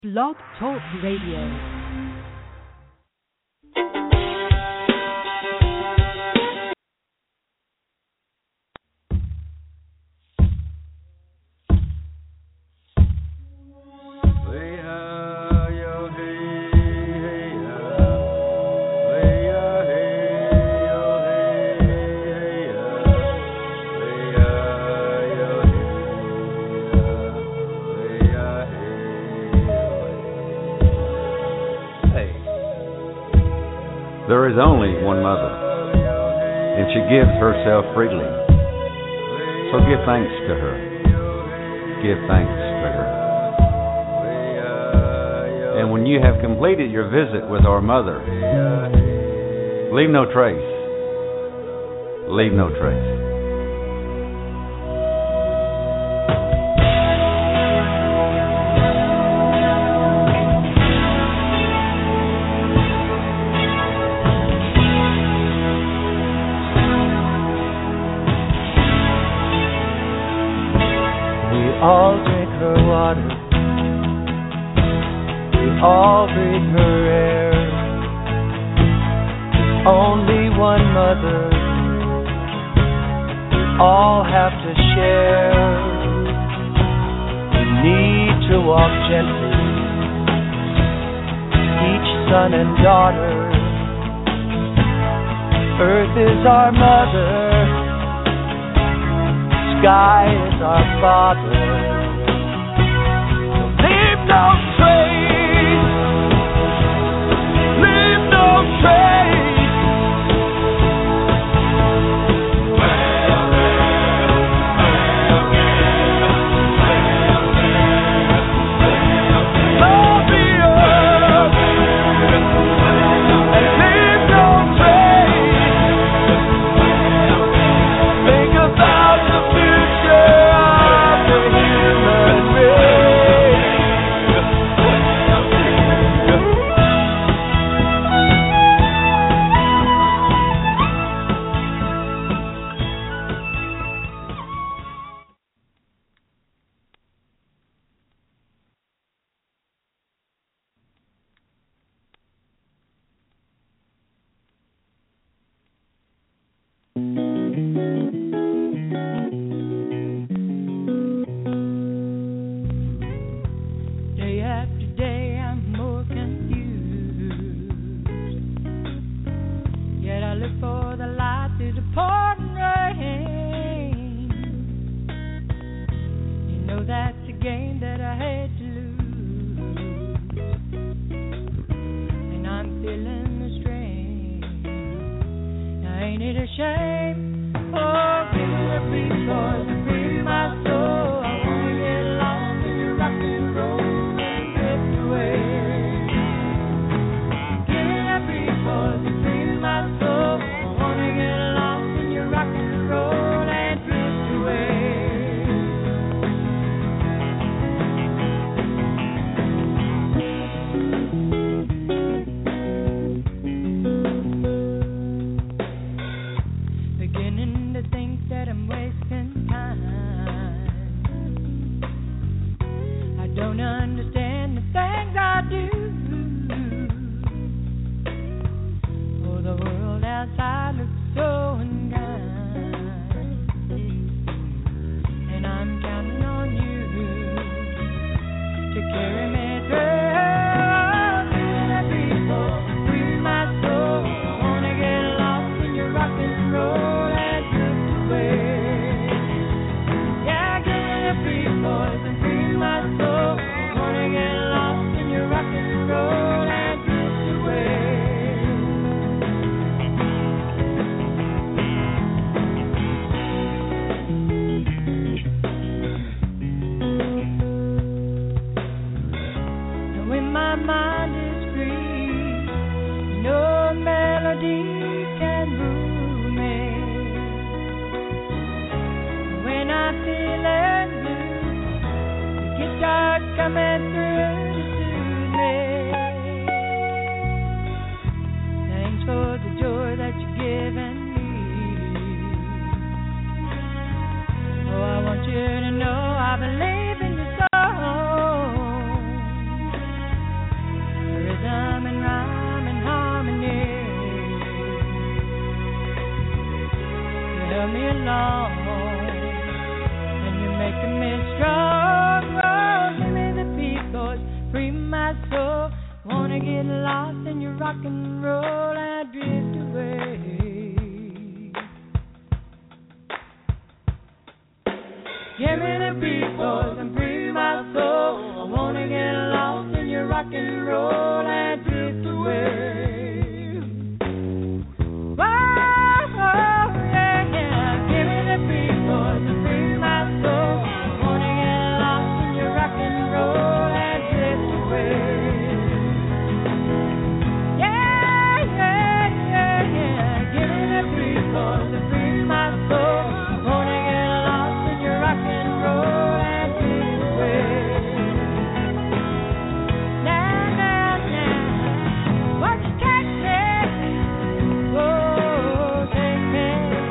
Blog Talk Radio. There is only one mother, and she gives herself freely. So give thanks to her. Give thanks to her. And when you have completed your visit with our mother, leave no trace. Leave no trace. All drink her water, we all breathe her air. There's only one mother, we all have to share. We need to walk gently, each son and daughter. Earth is our mother, sky is our father. Leave no trace. Leave no trace. Love the earth and leave no trace. Think about the future of the human race. Day after day I'm more confused, yet I look for the light through the pouring rain. You know that's a game that I hate to lose, and I'm feeling the strain. Now ain't it a shame? Oh, feel the free boys and free my soul. I wanna get along with your rock and roll. Beginning to think that I'm wasting time. I don't understand the things I do. Oh, the world outside looks so unkind, and I'm counting on you to carry me through. People, free my soul. I wanna get lost in your rock and roll and drift away. Yeah, give me the free boys and free my soul. I wanna get lost in your rock and roll and drift away. And when my mind is free, no melody can move me. When I'm feeling blue, the guitar coming through to soothe me. Thanks for the joy that you're giving me. Oh, I want you to know I believe in your soul. free my soul. Wanna get lost in your rock and roll and drift away. Give me the beat, boys, and free my soul. I wanna get lost in your rock and roll and drift away. Whoa, yeah, yeah. Give me the beat, boys, and free my soul. I wanna get lost in your rock and roll and drift away. Yeah, yeah, yeah, yeah. Give me the beat, boys, and free my soul. I wanna get lost in your rock and roll and drift away. Nah, nah, nah. What you catch me? Oh, take me.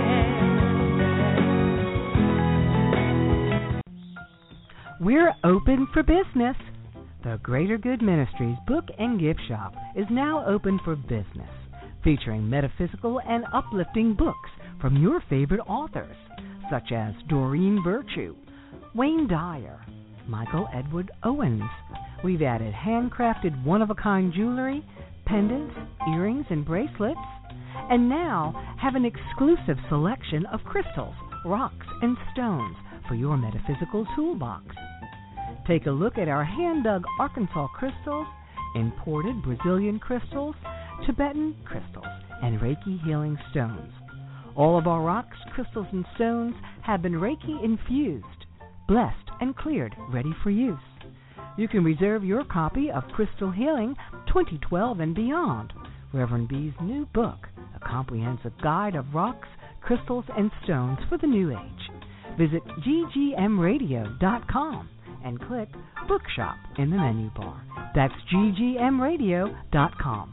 We're open for business. The Greater Good Ministries Book and Gift Shop is now open for business, featuring metaphysical and uplifting books from your favorite authors, such as Doreen Virtue, Wayne Dyer, Michael Edward Owens. We've added handcrafted one-of-a-kind jewelry, pendants, earrings, and bracelets, and now have an exclusive selection of crystals, rocks, and stones for your metaphysical toolbox. Take a look at our hand-dug Arkansas crystals, imported Brazilian crystals, Tibetan crystals, and Reiki healing stones. All of our rocks, crystals, and stones have been Reiki infused, blessed, and cleared, ready for use. You can reserve your copy of Crystal Healing 2012 and Beyond, Reverend B's new book, a comprehensive guide of rocks, crystals, and stones for the new age. Visit ggmradio.com and click Bookshop in the menu bar. That's ggmradio.com.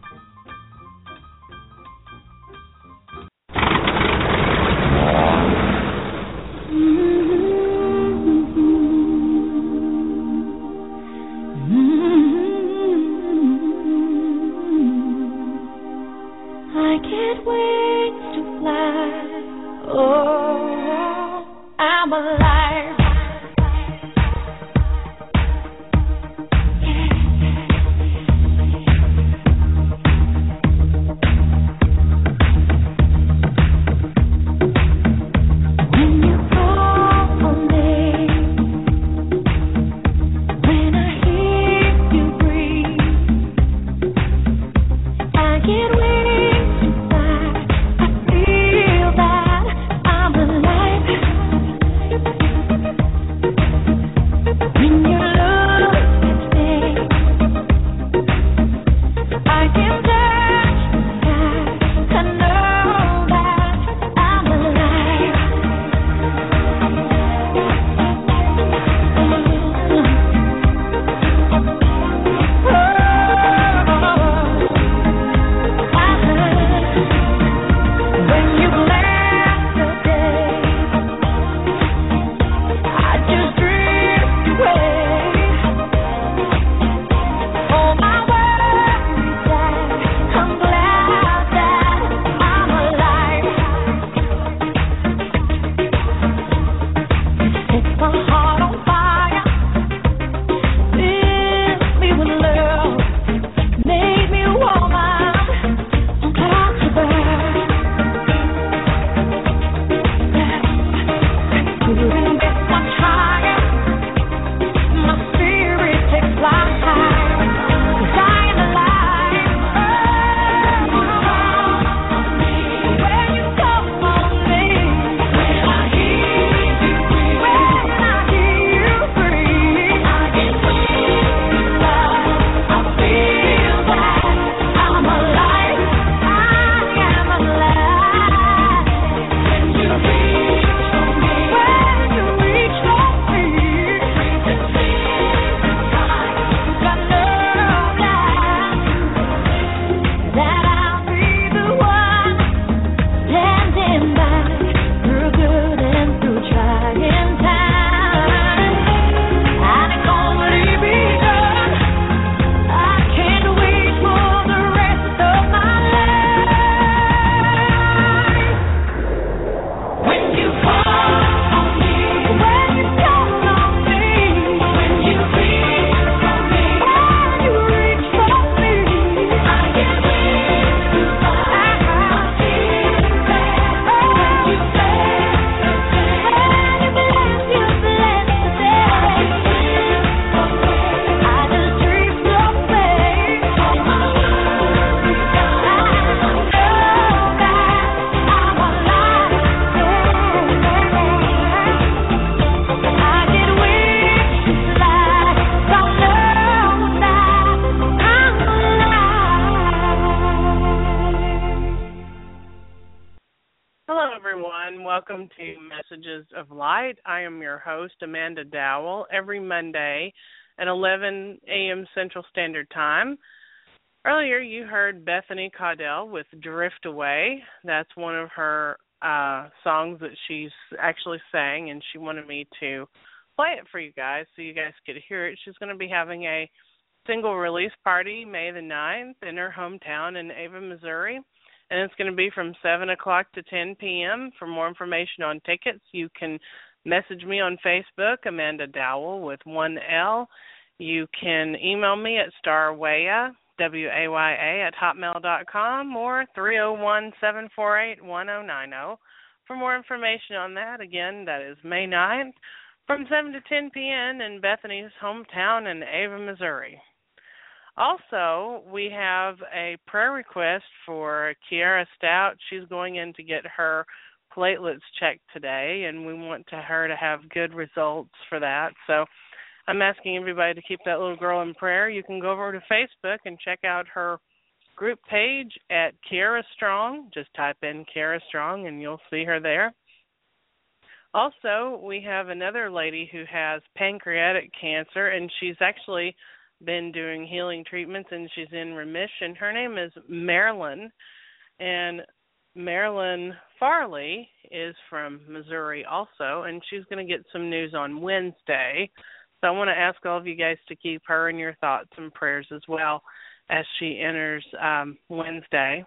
I get wings to fly. Oh, I'm alive. Get wings to fly. I feel that I'm alive. welcome to Messages of Light. I am your host, Amanda Dowell, every Monday at 11 a.m. Central Standard Time. Earlier, you heard Bethany Caudell with Drift Away. That's one of her songs that she's actually sang, and she wanted me to play it for you guys so you guys could hear it. She's going to be having a single release party May the 9th in her hometown in Ava, Missouri. And it's going to be from 7 o'clock to 10 p.m. For more information on tickets, you can message me on Facebook, Amanda Dowell with 1L. You can email me at starwaya, W-A-Y-A, @hotmail.com or 301-748-1090. For more information on that, again, that is May 9th from 7 to 10 p.m. in Bethany's hometown in Ava, Missouri. Also, we have a prayer request for Kiara Stout. She's going in to get her platelets checked today, and we want her to have good results for that. So I'm asking everybody to keep that little girl in prayer. You can go over to Facebook and check out her group page at Kiara Strong. Just type in Kiara Strong, and you'll see her there. Also, we have another lady who has pancreatic cancer, and she's actually been doing healing treatments, and she's in remission. Her name is Marilyn, and Marilyn Farley is from Missouri also, and she's going to get some news on Wednesday. So I want to ask all of you guys to keep her in your thoughts and prayers as well as she enters Wednesday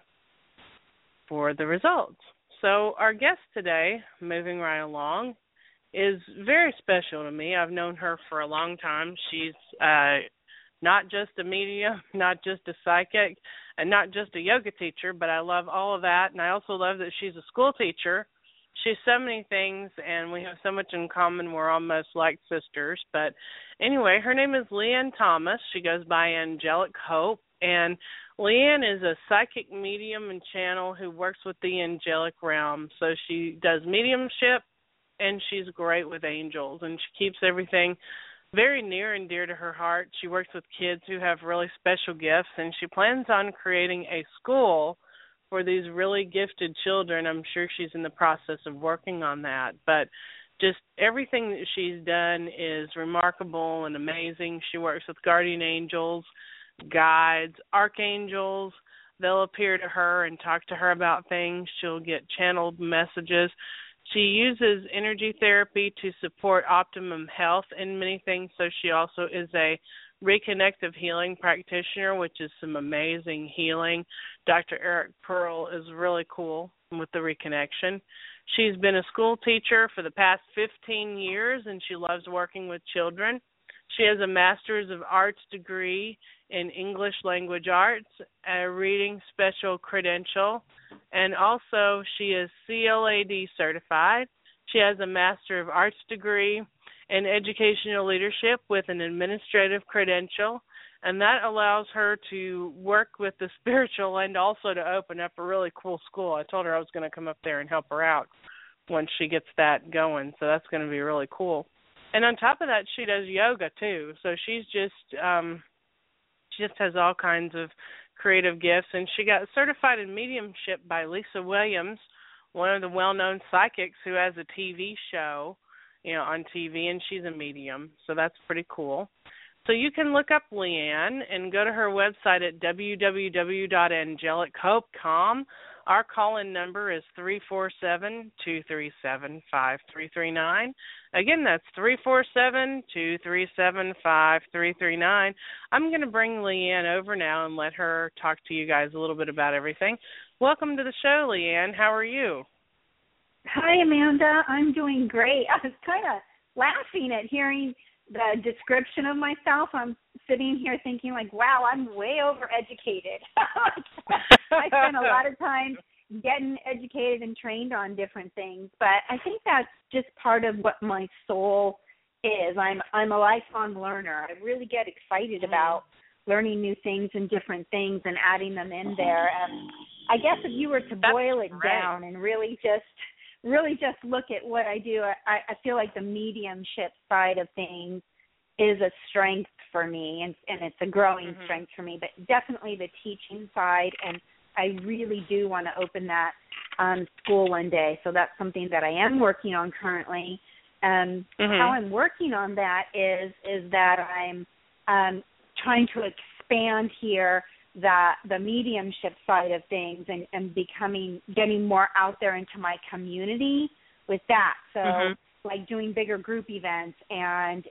for the results. So our guest today, moving right along, is very special to me. I've known her for a long time. She's not just a medium, not just a psychic, and not just a yoga teacher, but I love all of that. And I also love that she's a school teacher. She's so many things, and we have so much in common. We're almost like sisters. But anyway, her name is Leanne Thomas. She goes by Angelic Hope. And Leanne is a psychic medium and channel who works with the angelic realm. So she does mediumship, and she's great with angels, and she keeps everything very near and dear to her heart. She works with kids who have really special gifts, and she plans on creating a school for these really gifted children. I'm sure she's in the process of working on that. But just everything that she's done is remarkable and amazing. She works with guardian angels, guides, archangels. They'll appear to her and talk to her about things. She'll get channeled messages. She uses energy therapy to support optimum health in many things, so she also is a reconnective healing practitioner, which is some amazing healing. Dr. Eric Pearl is really cool with the reconnection. She's been a school teacher for the past 15 years, and she loves working with children. She has a Master's of Arts degree in English Language Arts, a reading special credential, and also she is CLAD certified. She has a Master of Arts degree in Educational Leadership with an administrative credential, and that allows her to work with the spiritual and also to open up a really cool school. I told her I was going to come up there and help her out once she gets that going, so that's going to be really cool. And on top of that, she does yoga too. So she just has all kinds of creative gifts. And she got certified in mediumship by Lisa Williams, one of the well-known psychics who has a TV show, on TV, and she's a medium. So that's pretty cool. So you can look up Leanne and go to her website at www.angelichope.com. Our call-in number is 347-237-5339. Again, that's 347-237-5339. I'm going to bring Leanne over now and let her talk to you guys a little bit about everything. Welcome to the show, Leanne. How are you? Hi, Amanda. I'm doing great. I was kind of laughing at hearing the description of myself. I'm sitting here thinking wow, I'm way overeducated. I spend a lot of time getting educated and trained on different things, but I think that's just part of what my soul is. I'm a lifelong learner. I really get excited about learning new things and different things and adding them in there. And I guess if you were to boil it down and really just look at what I do, I feel like the mediumship side of things is a strength for me, and it's a growing strength for me, but definitely the teaching side, and I really do want to open that school one day. So that's something that I am working on currently. How I'm working on that is that I'm trying to expand here the mediumship side of things and getting more out there into my community with that. So like doing bigger group events and,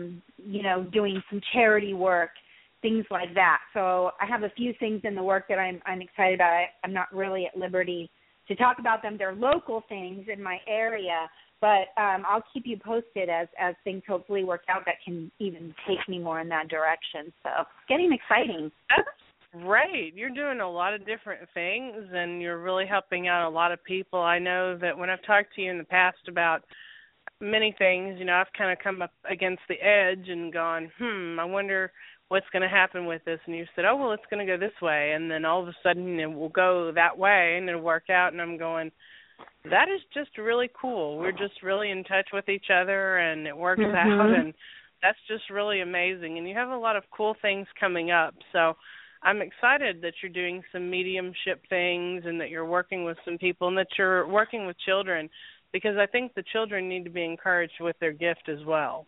doing some charity work, things like that. So I have a few things in the work that I'm excited about. I'm not really at liberty to talk about them. They're local things in my area, but I'll keep you posted as things hopefully work out that can even take me more in that direction. So it's getting exciting. That's great. You're doing a lot of different things, and you're really helping out a lot of people. I know that when I've talked to you in the past about many things, I've kind of come up against the edge and gone, I wonder what's going to happen with this. And you said, oh, well, it's going to go this way. And then all of a sudden it will go that way and it'll work out. And I'm going, that is just really cool. We're just really in touch with each other and it works out. And that's just really amazing. And you have a lot of cool things coming up. So I'm excited that you're doing some mediumship things and that you're working with some people and that you're working with children, because I think the children need to be encouraged with their gift as well.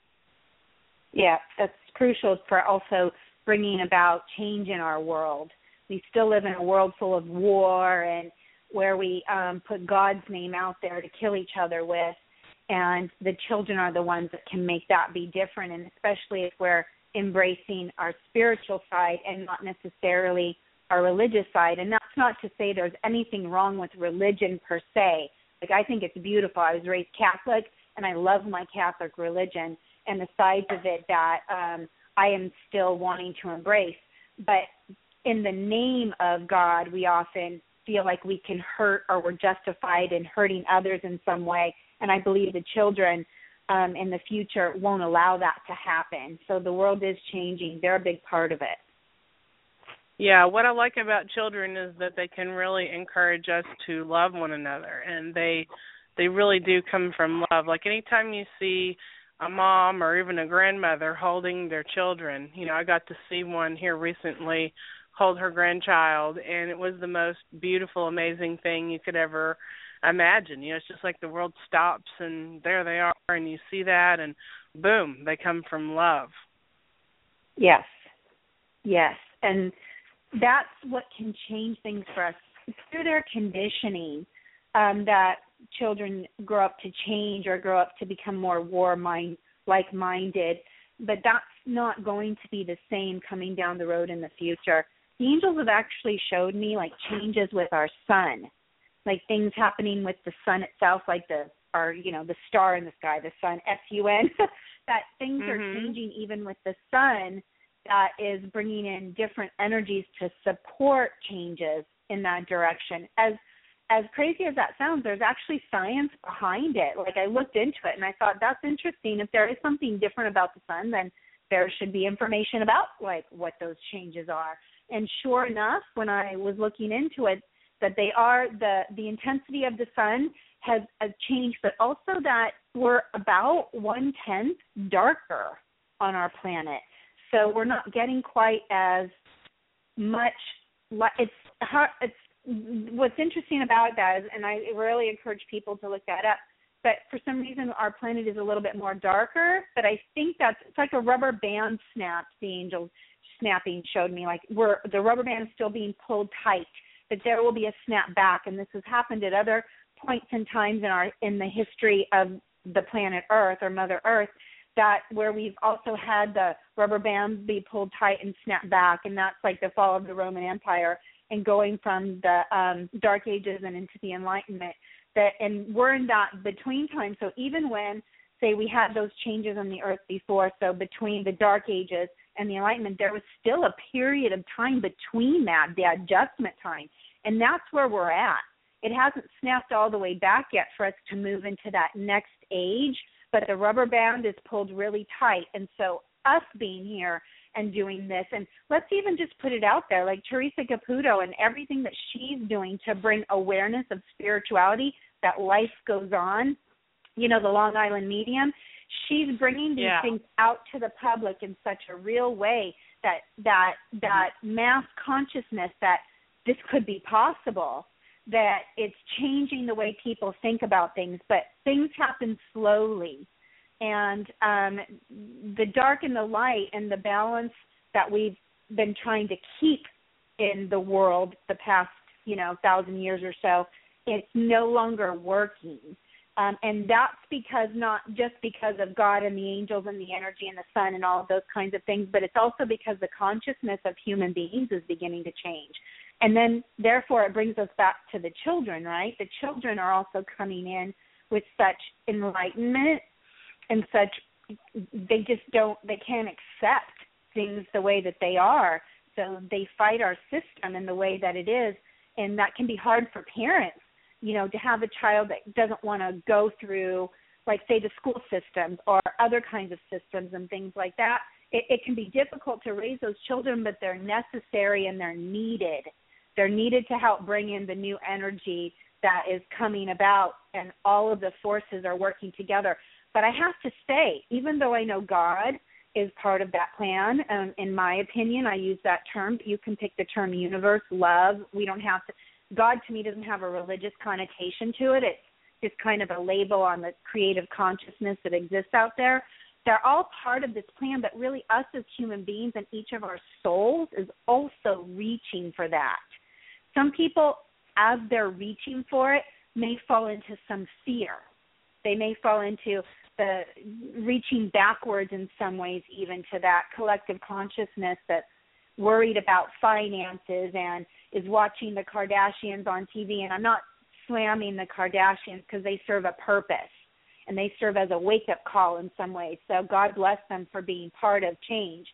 Yeah, that's crucial for also bringing about change in our world. We still live in a world full of war and where we put God's name out there to kill each other with, and the children are the ones that can make that be different, and especially if we're embracing our spiritual side and not necessarily our religious side. And that's not to say there's anything wrong with religion per se. Like, I think it's beautiful. I was raised Catholic, and I love my Catholic religion and the sides of it that I am still wanting to embrace. But in the name of God, we often feel like we can hurt or we're justified in hurting others in some way. And I believe the children in the future won't allow that to happen. So the world is changing. They're a big part of it. Yeah, what I like about children is that they can really encourage us to love one another, and they really do come from love. Like anytime you see a mom or even a grandmother holding their children, I got to see one here recently hold her grandchild, and it was the most beautiful, amazing thing you could ever imagine. It's just like the world stops, and there they are, and you see that, and boom, they come from love. Yes, and that's what can change things for us. It's through their conditioning that children grow up to change or grow up to become more like-minded, but that's not going to be the same coming down the road in the future. The angels have actually showed me, like, changes with our sun, like things happening with the sun itself, like the star in the sky, the sun, S-U-N, that things are changing even with the sun. That is bringing in different energies to support changes in that direction. As crazy as that sounds, there's actually science behind it. Like, I looked into it, and I thought, that's interesting. If there is something different about the sun, then there should be information about, like, what those changes are. And sure enough, when I was looking into it, that they are, the intensity of the sun has changed, but also that we're about 1/10 darker on our planet. So we're not getting quite as much. It's what's interesting about that is, and I really encourage people to look that up, but for some reason our planet is a little bit more darker, but I think it's like a rubber band snaps. The angel snapping showed me, like, the rubber band is still being pulled tight, but there will be a snap back, and this has happened at other points in times in the history of the planet Earth or Mother Earth, that where we've also had the rubber band be pulled tight and snap back, and that's like the fall of the Roman Empire and going from the Dark Ages and into the Enlightenment. And we're in that between time. So even when, say, we had those changes on the Earth before, so between the Dark Ages and the Enlightenment, there was still a period of time between that, the adjustment time, and that's where we're at. It hasn't snapped all the way back yet for us to move into that next age, but the rubber band is pulled really tight. And so us being here and doing this, and let's even just put it out there, like Teresa Caputo and everything that she's doing to bring awareness of spirituality, that life goes on, the Long Island Medium, she's bringing these things out to the public in such a real way that mass consciousness that this could be possible. that it's changing the way people think about things, but things happen slowly. And the dark and the light and the balance that we've been trying to keep in the world the past, 1,000 years or so, it's no longer working. And that's because not just because of God and the angels and the energy and the sun and all of those kinds of things, but it's also because the consciousness of human beings is beginning to change. And then, therefore, it brings us back to the children, right? The children are also coming in with such enlightenment and such, they can't accept things the way that they are. So they fight our system in the way that it is. And that can be hard for parents, to have a child that doesn't want to go through, like, say, the school systems or other kinds of systems and things like that. It can be difficult to raise those children, but they're necessary and they're needed. They're needed to help bring in the new energy that is coming about, and all of the forces are working together. But I have to say, even though I know God is part of that plan, in my opinion, I use that term. You can pick the term universe, love. We don't have to. God, to me, doesn't have a religious connotation to it. It's just kind of a label on the creative consciousness that exists out there. They're all part of this plan, but really us as human beings and each of our souls is also reaching for that. Some people, as they're reaching for it, may fall into some fear. They may fall into the reaching backwards in some ways, even to that collective consciousness that's worried about finances and is watching the Kardashians on TV. And I'm not slamming the Kardashians because they serve a purpose and they serve as a wake-up call in some ways. So God bless them for being part of change.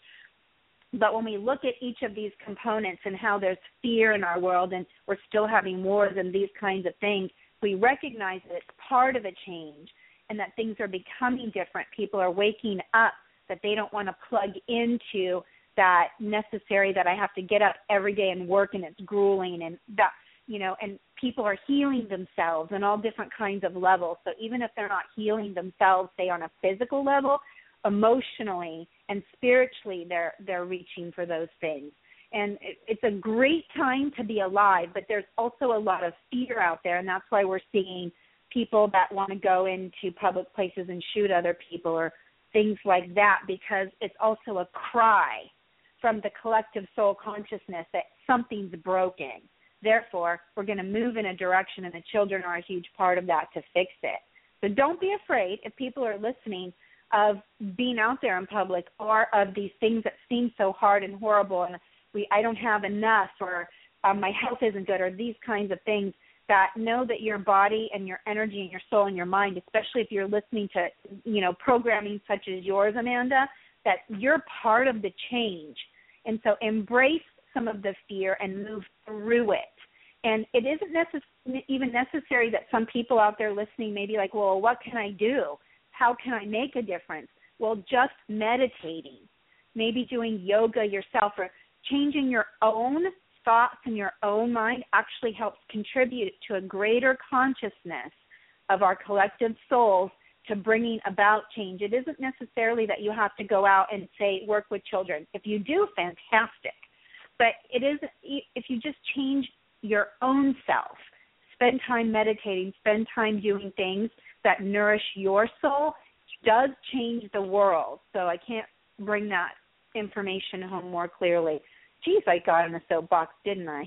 But when we look at each of these components and how there's fear in our world and we're still having wars and these kinds of things, we recognize that it's part of a change and that things are becoming different. People are waking up, that they don't want to plug into that necessary, that I have to get up every day and work and it's grueling, and that, and people are healing themselves on all different kinds of levels. So even if they're not healing themselves, say on a physical level, emotionally and spiritually, they're reaching for those things. And it's a great time to be alive, but there's also a lot of fear out there, and that's why we're seeing people that want to go into public places and shoot other people or things like that, because it's also a cry from the collective soul consciousness that something's broken. Therefore, we're going to move in a direction, and the children are a huge part of that to fix it. So don't be afraid, if people are listening, of being out there in public or of these things that seem so hard and horrible, and I don't have enough, or my health isn't good, or these kinds of things. That know that your body and your energy and your soul and your mind, especially if you're listening to, programming such as yours, Amanda, that you're part of the change. And so embrace some of the fear and move through it. And it isn't even necessary that some people out there listening may be like, well, what can I do? How can I make a difference? Well, just meditating, maybe doing yoga yourself, or changing your own thoughts in your own mind actually helps contribute to a greater consciousness of our collective souls to bringing about change. It isn't necessarily that you have to go out and, say, work with children. If you do, fantastic. But it is if you just change your own self, spend time meditating, spend time doing things that nourish your soul, does change the world. So I can't bring that information home more clearly. Geez, I got in a soapbox, didn't I?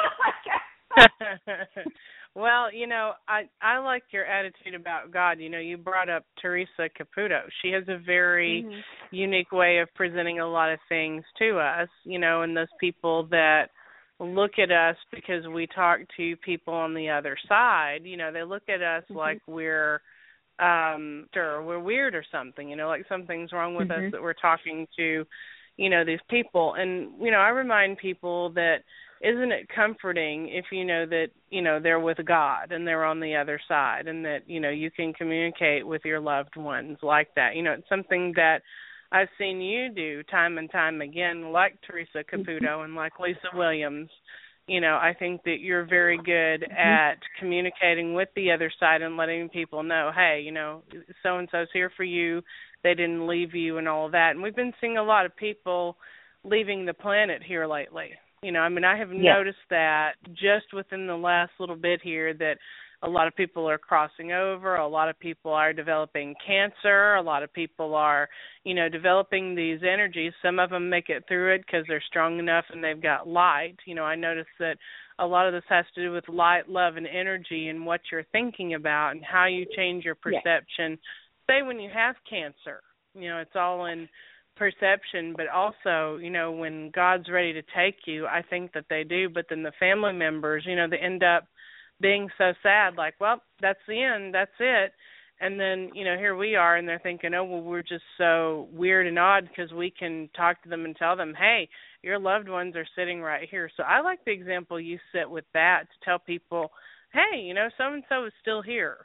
Well, I like your attitude about God. You brought up Teresa Caputo. She has a very unique way of presenting a lot of things to us, and those people that look at us because we talk to people on the other side, they look at us like we're weird or something, like something's wrong with us that we're talking to these people. And, I remind people that isn't it comforting if you know that, they're with God and they're on the other side, and that, you can communicate with your loved ones like that. It's something that I've seen you do time and time again, like Teresa Caputo and like Lisa Williams. I think that you're very good at communicating with the other side and letting people know, hey, so-and-so's here for you. They didn't leave you and all of that. And we've been seeing a lot of people leaving the planet here lately. You know, I mean, I have Yes. noticed that just within the last little bit here that a lot of people are crossing over, a lot of people are developing cancer, a lot of people are, you know, developing these energies. Some of them make it through it because they're strong enough and they've got light. You know, I noticed that a lot of this has to do with light, love, and energy and what you're thinking about and how you change your perception. Say when you have cancer, you know, it's all in perception, but also, you know, when God's ready to take you, I think that they do, but then the family members, you know, they end up being so sad, like, well, that's the end, that's it. And then, you know, here we are, and they're thinking, oh, well, we're just so weird and odd because we can talk to them and tell them, hey, your loved ones are sitting right here. So I like the example you set with that to tell people, hey, you know, so-and-so is still here.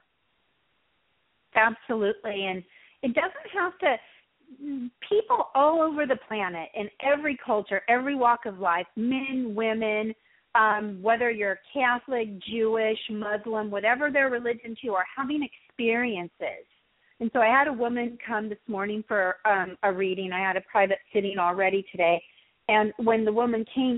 Absolutely. And it doesn't have to, people all over the planet, in every culture, every walk of life, men, women, whether you're Catholic, Jewish, Muslim, whatever their religion to, are having experiences. And so I had a woman come this morning for a reading. I had a private sitting already today. And when the woman came,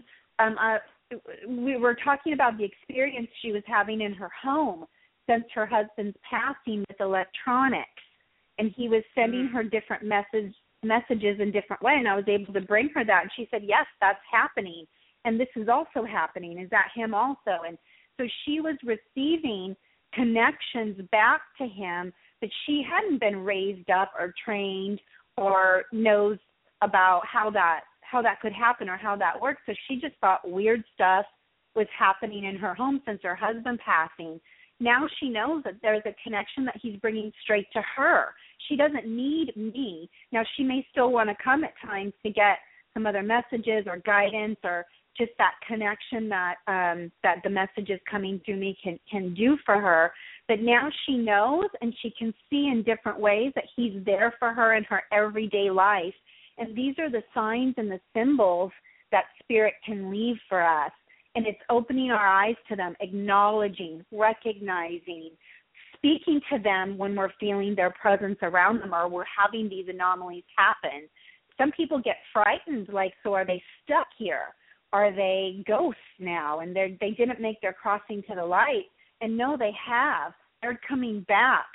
we were talking about the experience she was having in her home since her husband's passing with electronics. And he was sending her different messages in different ways. And I was able to bring her that. And she said, yes, that's happening. And this is also happening. Is that him also? And so she was receiving connections back to him that she hadn't been raised up or trained or knows about how that could happen or how that works. So she just thought weird stuff was happening in her home since her husband passing. Now she knows that there's a connection that he's bringing straight to her. She doesn't need me. Now she may still want to come at times to get some other messages or guidance or just that connection that that the messages coming through me can do for her. But now she knows, and she can see in different ways that he's there for her in her everyday life. And these are the signs and the symbols that Spirit can leave for us. And it's opening our eyes to them, acknowledging, recognizing, speaking to them when we're feeling their presence around them or we're having these anomalies happen. Some people get frightened, like, so are they stuck here? Are they ghosts now? And they didn't make their crossing to the light. And no, they have. They're coming back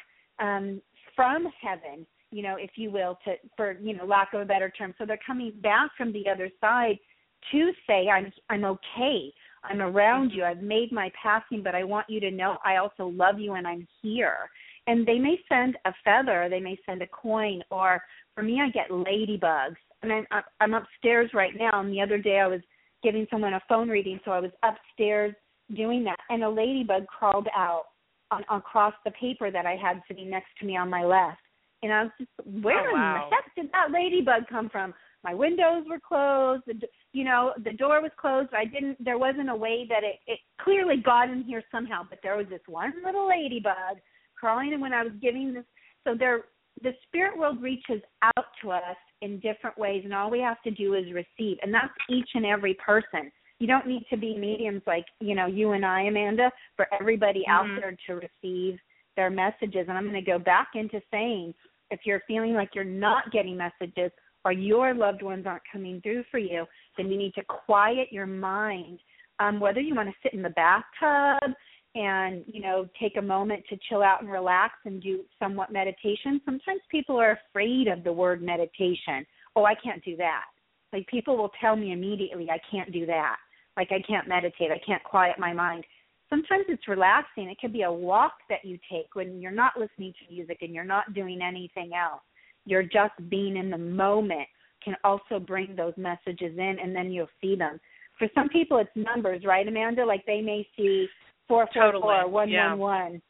from heaven, you know, if you will, for lack of a better term. So they're coming back from the other side to say, I'm okay. I'm around you. I've made my passing, but I want you to know I also love you and I'm here. And they may send a feather, they may send a coin, or for me, I get ladybugs. And I'm upstairs right now, and the other day I was giving someone a phone reading, so I was upstairs doing that, and a ladybug crawled out across the paper that I had sitting next to me on my left. And I was just, where in the heck did that ladybug come from? My windows were closed, the door was closed. There wasn't a way that it clearly got in here somehow, but there was this one little ladybug crawling in when I was giving this. So the spirit world reaches out to us in different ways, and all we have to do is receive. And that's each and every person. You don't need to be mediums like, you and I, Amanda, for everybody out there to receive their messages. And I'm going to go back into saying, if you're feeling like you're not getting messages or your loved ones aren't coming through for you, then you need to quiet your mind. Whether you want to sit in the bathtub and, take a moment to chill out and relax and do somewhat meditation. Sometimes people are afraid of the word meditation. Oh, I can't do that. Like, people will tell me immediately, I can't do that. Like, I can't meditate. I can't quiet my mind. Sometimes it's relaxing. It could be a walk that you take when you're not listening to music and you're not doing anything else. You're just being in the moment can also bring those messages in, and then you'll see them. For some people, it's numbers, right, Amanda? Like, they may see 444, 111.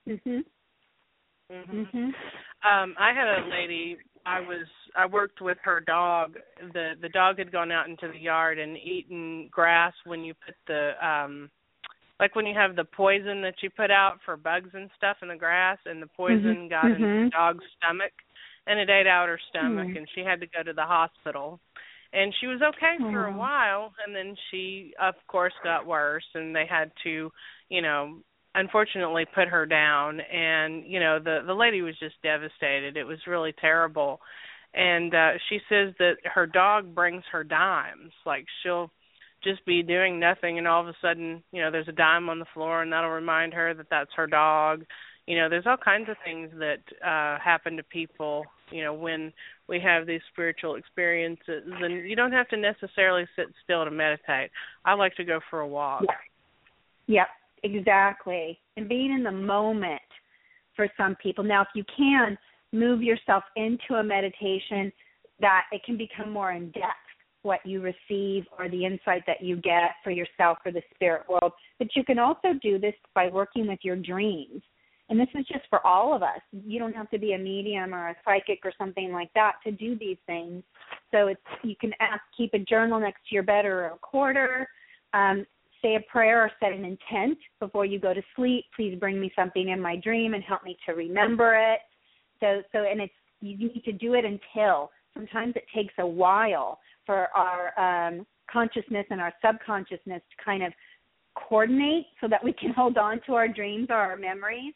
I had a lady. I worked with her dog. The dog had gone out into the yard and eaten grass when you put like when you have the poison that you put out for bugs and stuff in the grass, and the poison got in the dog's stomach, and it ate out her stomach, and she had to go to the hospital. And she was okay for a while, and then she, of course, got worse, and they had to, unfortunately put her down. And, the lady was just devastated. It was really terrible. And she says that her dog brings her dimes. Like, she'll just be doing nothing, and all of a sudden, there's a dime on the floor, and that'll remind her that that's her dog. There's all kinds of things that happen to people, when we have these spiritual experiences. And you don't have to necessarily sit still to meditate. I like to go for a walk. Yep, exactly. And being in the moment for some people. Now, if you can move yourself into a meditation, that it can become more in depth, what you receive or the insight that you get for yourself or the spirit world. But you can also do this by working with your dreams. And this is just for all of us. You don't have to be a medium or a psychic or something like that to do these things. So you can keep a journal next to your bed or a recorder, say a prayer or set an intent before you go to sleep. Please bring me something in my dream and help me to remember it. And you need to do it until. Sometimes it takes a while for our consciousness and our subconsciousness to kind of coordinate so that we can hold on to our dreams or our memories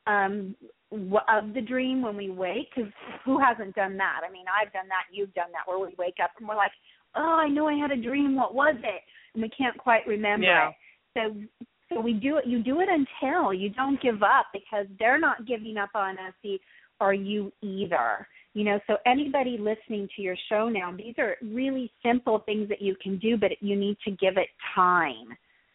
of the dream when we wake. Because who hasn't done that? I mean, I've done that. You've done that, where we wake up and we're like, oh, I know I had a dream. What was it? And we can't quite remember it. So we do it. You do it until. You don't give up, because they're not giving up on us, or you either. So anybody listening to your show now, these are really simple things that you can do, but you need to give it time.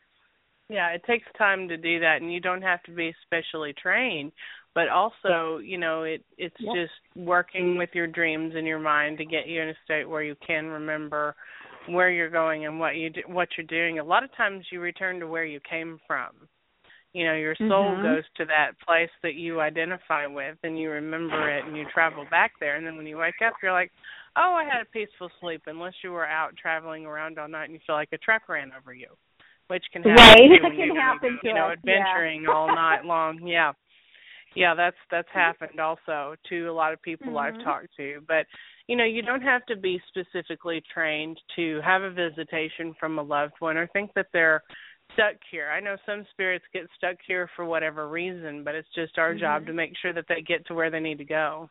Yeah, it takes time to do that, and you don't have to be specially trained. But also, it's just working with your dreams in your mind to get you in a state where you can remember where you're going and what you're doing. A lot of times you return to where you came from. Your soul goes to that place that you identify with, and you remember it, and you travel back there. And then when you wake up, you're like, oh, I had a peaceful sleep, unless you were out traveling around all night and you feel like a truck ran over you, which can happen right. It can happen to us. Adventuring all night long. Yeah, that's happened also to a lot of people I've talked to. But, you don't have to be specifically trained to have a visitation from a loved one or think that they're stuck here. I know some spirits get stuck here for whatever reason, but it's just our job to make sure that they get to where they need to go.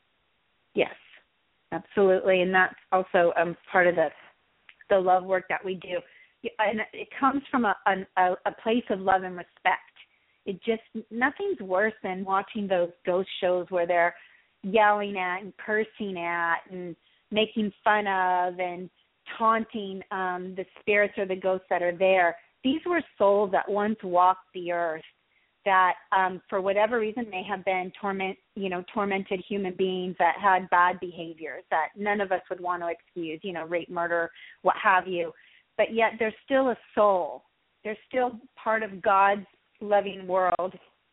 Yes, absolutely. And that's also part of the love work that we do. And it comes from a place of love and respect. Nothing's worse than watching those ghost shows where they're yelling at and cursing at and making fun of and taunting the spirits or the ghosts that are there. These were souls that once walked the earth that for whatever reason may have been tormented human beings that had bad behaviors that none of us would want to excuse, rape, murder, what have you. But yet they're still a soul. They're still part of God's loving world,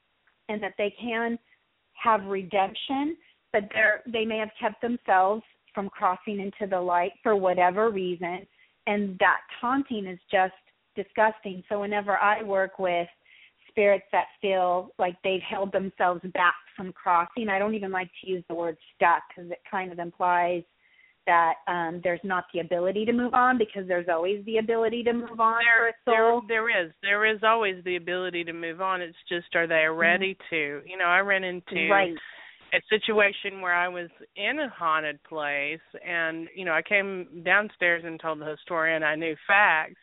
and that they can have redemption, but they may have kept themselves from crossing into the light for whatever reason, and that taunting is just disgusting. So whenever I work with spirits that feel like they've held themselves back from crossing, I don't even like to use the word stuck, because it kind of implies that there's not the ability to move on, because there's always the ability to move on for a soul. There is always the ability to move on. It's just, are they ready to? I ran into a situation where I was in a haunted place, and, I came downstairs and told the historian I knew facts,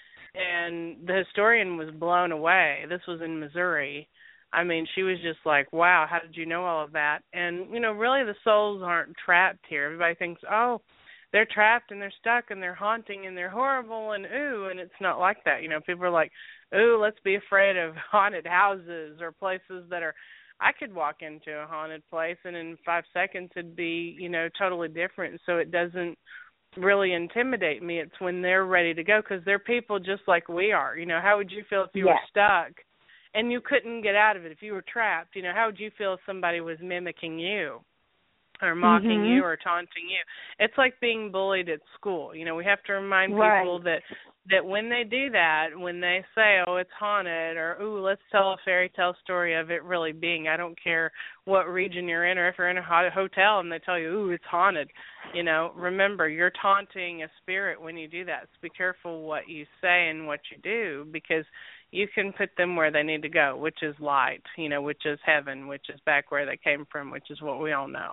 and the historian was blown away. This was in Missouri. I mean, she was just like, wow, how did you know all of that? And, really the souls aren't trapped here. Everybody thinks, oh, they're trapped and they're stuck and they're haunting and they're horrible and ooh, and it's not like that. People are like, ooh, let's be afraid of haunted houses or places that are, I could walk into a haunted place and in 5 seconds it'd be, totally different. So it doesn't really intimidate me. It's when they're ready to go, because they're people just like we are. How would you feel if you were stuck and you couldn't get out of it? If you were trapped, how would you feel if somebody was mimicking you or mocking you or taunting you? It's like being bullied at school. We have to remind people that when they do that, when they say, oh, it's haunted, or, ooh, let's tell a fairy tale story of it really being, I don't care what region you're in, or if you're in a hotel and they tell you, ooh, it's haunted, remember, you're taunting a spirit when you do that. So be careful what you say and what you do, because you can put them where they need to go, which is light, which is heaven, which is back where they came from, which is what we all know.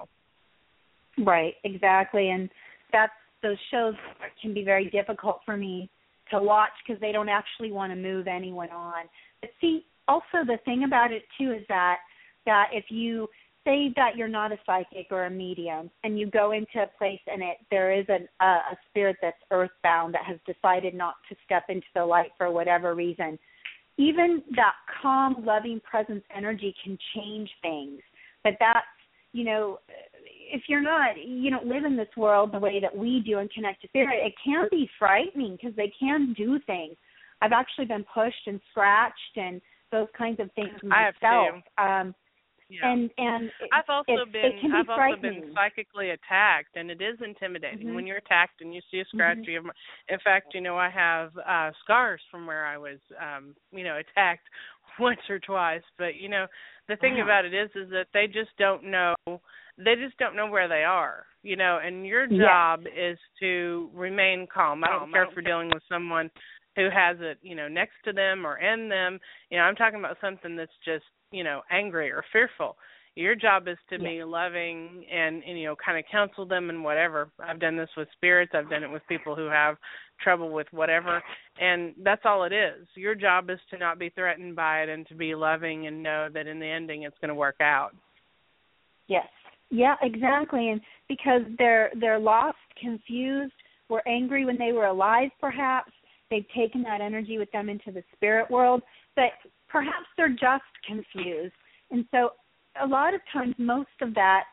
Right, exactly. And those shows can be very difficult for me to watch because they don't actually want to move anyone on. But see, also the thing about it too is that if you say that you're not a psychic or a medium and you go into a place and there is a spirit that's earthbound that has decided not to step into the light for whatever reason, even that calm, loving presence energy can change things. But that's, if you don't live in this world the way that we do and connect to spirit, it can be frightening because they can do things. I've actually been pushed and scratched and those kinds of things myself. I have too. Yeah. And I've also been been psychically attacked, and it is intimidating when you're attacked and you see a scratch. You have, in fact, I have scars from where I was, attacked once or twice. But the thing about it is that they just don't know. They just don't know where they are. And your job is to remain calm. I don't care if you're dealing with someone who has it, next to them or in them. I'm talking about something that's just, angry or fearful. Your job is to be loving and kind of counsel them and whatever. I've done this with spirits. I've done it with people who have trouble with whatever. And that's all it is. Your job is to not be threatened by it and to be loving and know that in the ending it's going to work out. Yes. Yeah, exactly. And because they're lost, confused, were angry when they were alive perhaps. They've taken that energy with them into the spirit world. But perhaps they're just confused. And so a lot of times most of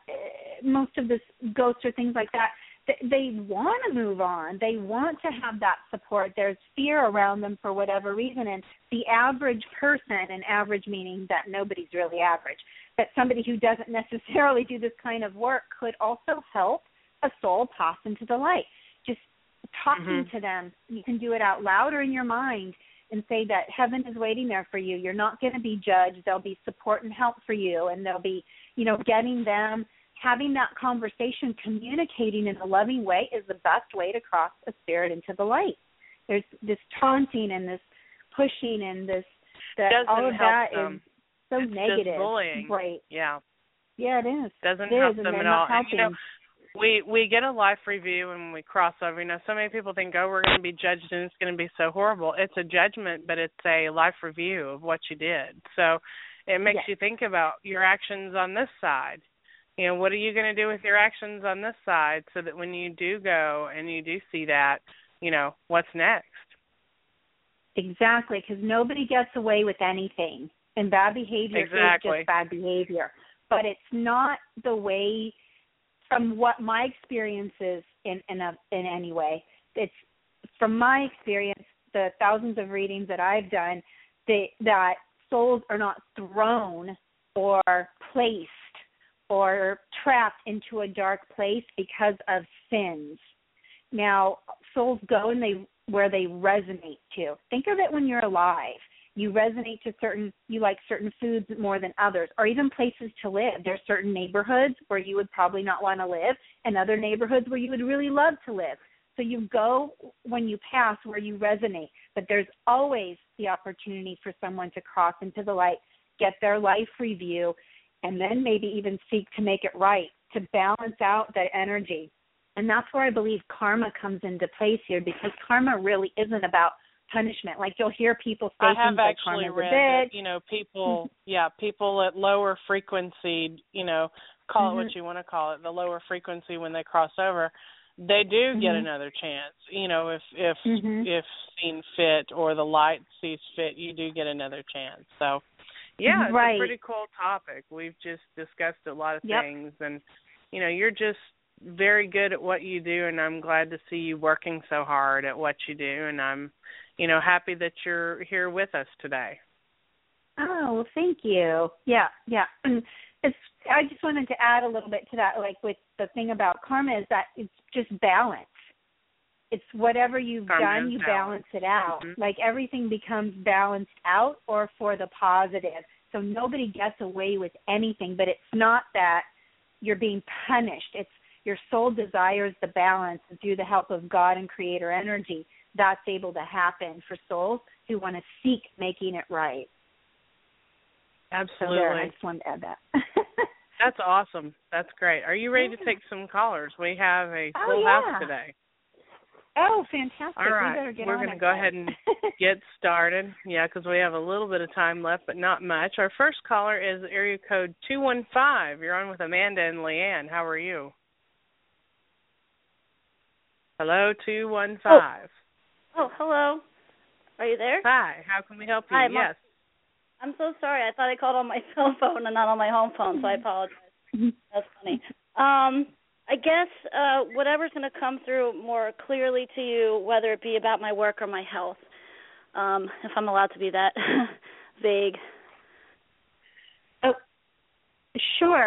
this ghosts or things like that, they want to move on. They want to have that support. There's fear around them for whatever reason. And the average person, and average meaning that nobody's really average, that somebody who doesn't necessarily do this kind of work could also help a soul pass into the light. Just talking to them. You can do it out loud or in your mind and say that heaven is waiting there for you. You're not going to be judged. There'll be support and help for you, and they'll be, getting them, having that conversation, communicating in a loving way is the best way to cross a spirit into the light. There's this taunting and this pushing and all of that is so negative. Just bullying. Right. Yeah. Yeah, it is. Doesn't help them at all. And, we get a life review and we cross over. So many people think, we're going to be judged and it's going to be so horrible. It's a judgment, but it's a life review of what you did. So it makes you think about your actions on this side. What are you going to do with your actions on this side so that when you do go and you do see that, what's next? Exactly, because nobody gets away with anything. And bad behavior is just bad behavior. But it's not the way, from what my experience is in any way, it's from my experience, the thousands of readings that I've done, that souls are not thrown or placed or trapped into a dark place because of sins. Now, souls go where they resonate to. Think of it when you're alive. You resonate to you like certain foods more than others, or even places to live. There's certain neighborhoods where you would probably not want to live, and other neighborhoods where you would really love to live. So you go when you pass where you resonate, but there's always the opportunity for someone to cross into the light, get their life review, and then maybe even seek to make it right, to balance out that energy. And that's where I believe karma comes into place here, because karma really isn't about punishment. Like you'll hear people say things like karma's a bitch. That, people at lower frequency, call it what you want to call it, the lower frequency when they cross over, they do get another chance. If seen fit or the light sees fit, you do get another chance. So, it's a pretty cool topic. We've just discussed a lot of things, and, you're just very good at what you do, and I'm glad to see you working so hard at what you do, and I'm happy that you're here with us today. Oh, well, thank you. Yeah. I just wanted to add a little bit to that, like with the thing about karma is that it's just balance. It's whatever you've done, you balance it out. Like everything becomes balanced out or for the positive. So nobody gets away with anything, but it's not that you're being punished. It's your soul desires the balance, and through the help of God and creator energy, that's able to happen for souls who want to seek making it right. Absolutely. So I just wanted to add that. That's awesome. That's great. Are you ready to take some callers? We have a full house today. Oh, fantastic. All right, We better get we're on going to it go then. ahead and get started. Yeah, because we have a little bit of time left, but not much. Our first caller is area code 215. You're on with Amanda and Leanne. How are you? Hello, 215. Oh, hello. Are you there? Hi, how can we help you? Hi, Yes. I'm so sorry. I thought I called on my cell phone and not on my home phone, so I apologize. That's funny. I guess whatever's going to come through more clearly to you, whether it be about my work or my health, if I'm allowed to be that vague. Oh, sure.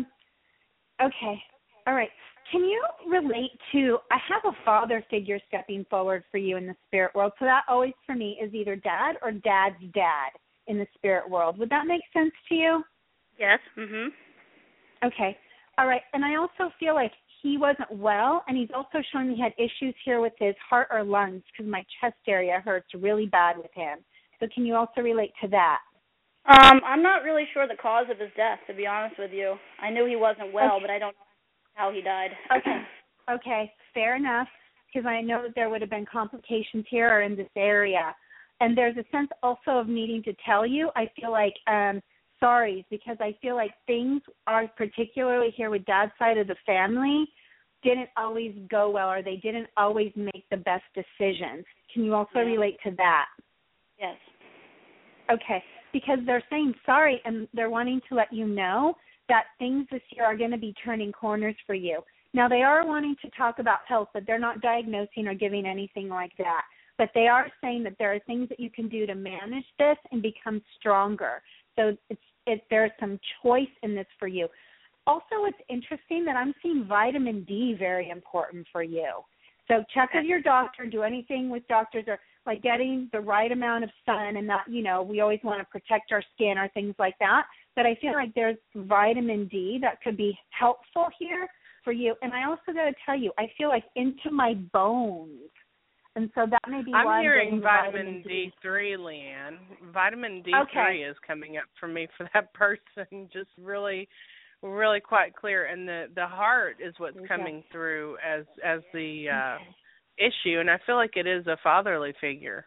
Okay. All right. Can you relate to, I have a father figure stepping forward for you in the spirit world, so that always for me is either dad or dad's dad in the spirit world. Would that make sense to you? Yes. Mhm. Okay. All right. And I also feel like he wasn't well, and he's also showing me he had issues here with his heart or lungs because my chest area hurts really bad with him. So can you also relate to that? I'm not really sure the cause of his death, to be honest with you. I knew he wasn't well, Okay. but I don't know how he died. Okay. Okay. Fair enough, because I know that there would have been complications here or in this area. And there's a sense also of needing to tell you. I feel like sorry, because I feel like things are particularly here with dad's side of the family didn't always go well, or they didn't always make the best decisions. Can you also relate to that? Yes. Okay, because they're saying sorry, and they're wanting to let you know that things this year are going to be turning corners for you. Now, they are wanting to talk about health, but they're not diagnosing or giving anything like that. But they are saying that there are things that you can do to manage this and become stronger. So there's some choice in this for you. Also, it's interesting that I'm seeing vitamin D very important for you. So check with your doctor, do anything with doctors, or like getting the right amount of sun, and not, we always want to protect our skin or things like that. But I feel like there's vitamin D that could be helpful here for you. And I also got to tell you, I feel like into my bones. And so that may be why I'm hearing getting vitamin D3, Leanne. Vitamin D3 is coming up for me for that person, just really, really quite clear. And the heart is what's coming through as the issue, and I feel like it is a fatherly figure.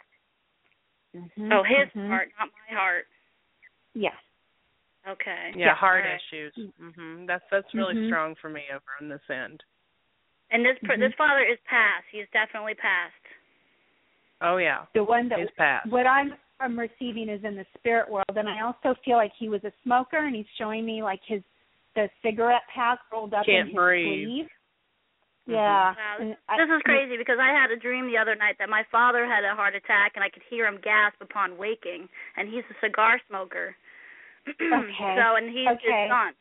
Mm-hmm. Oh, his heart, not my heart. Yes. Okay. Yeah, heart right. issues. That's really strong for me over on this end. And this father is past. He's definitely past. Oh yeah. The one that he's past. What I'm receiving is in the spirit world, and I also feel like he was a smoker, and he's showing me like the cigarette pack rolled up in his sleeve. Yeah. Wow. This is crazy because I had a dream the other night that my father had a heart attack, and I could hear him gasp upon waking, and he's a cigar smoker. Okay. So, and he's his son.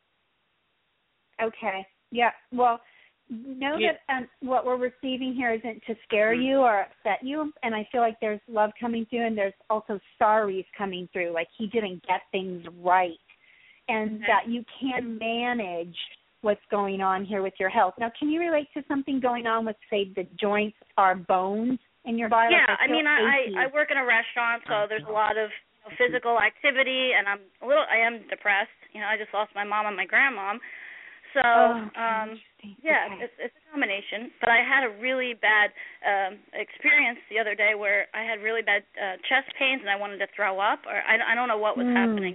Okay. Yeah. Well, know that what we're receiving here isn't to scare you or upset you, and I feel like there's love coming through, and there's also sorries coming through, like he didn't get things right, and that you can manage what's going on here with your health. Now, can you relate to something going on with, say, the joints or bones in your body? Yeah, like I work in a restaurant, so there's a lot of physical activity, and I am depressed. I just lost my mom and my grandmom. So, it's a combination. But I had a really bad experience the other day where I had really bad chest pains and I wanted to throw up, or I don't know what was happening.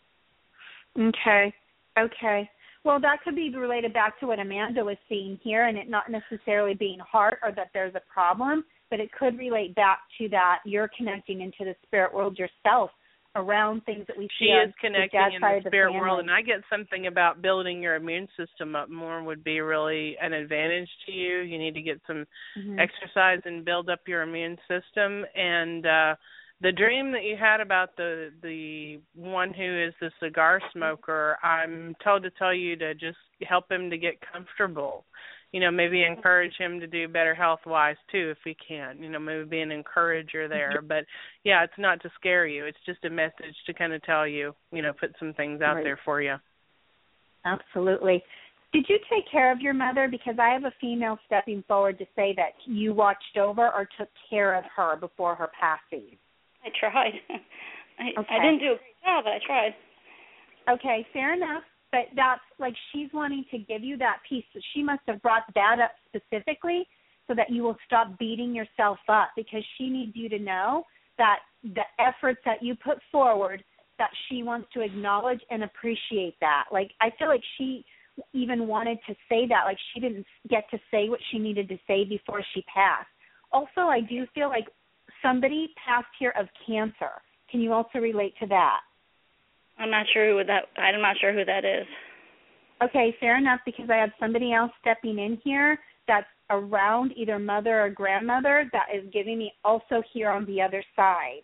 Okay. Well, that could be related back to what Amanda was seeing here, and it not necessarily being heart or that there's a problem, but it could relate back to that you're connecting into the spirit world yourself around things that we see. She is connecting in the spirit family. world, and I get something about building your immune system up more would be really an advantage to you. You need to get some exercise and build up your immune system. And the dream that you had about the one who is the cigar smoker, I'm told to tell you to just help him to get comfortable. Maybe encourage him to do better health-wise, too, if he can. Maybe be an encourager there. But, yeah, it's not to scare you. It's just a message to kind of tell you, put some things out there for you. Absolutely. Did you take care of your mother? Because I have a female stepping forward to say that you watched over or took care of her before her passing. I tried. I didn't do a great job, but I tried. Okay, fair enough. But that's like she's wanting to give you that piece. So she must have brought that up specifically so that you will stop beating yourself up, because she needs you to know that the efforts that you put forward, that she wants to acknowledge and appreciate that. Like, I feel like she even wanted to say that, like she didn't get to say what she needed to say before she passed. Also, I do feel like somebody passed here of cancer. Can you also relate to that? I'm not sure who that is. Okay, fair enough, because I have somebody else stepping in here that's around either mother or grandmother that is giving me also here on the other side.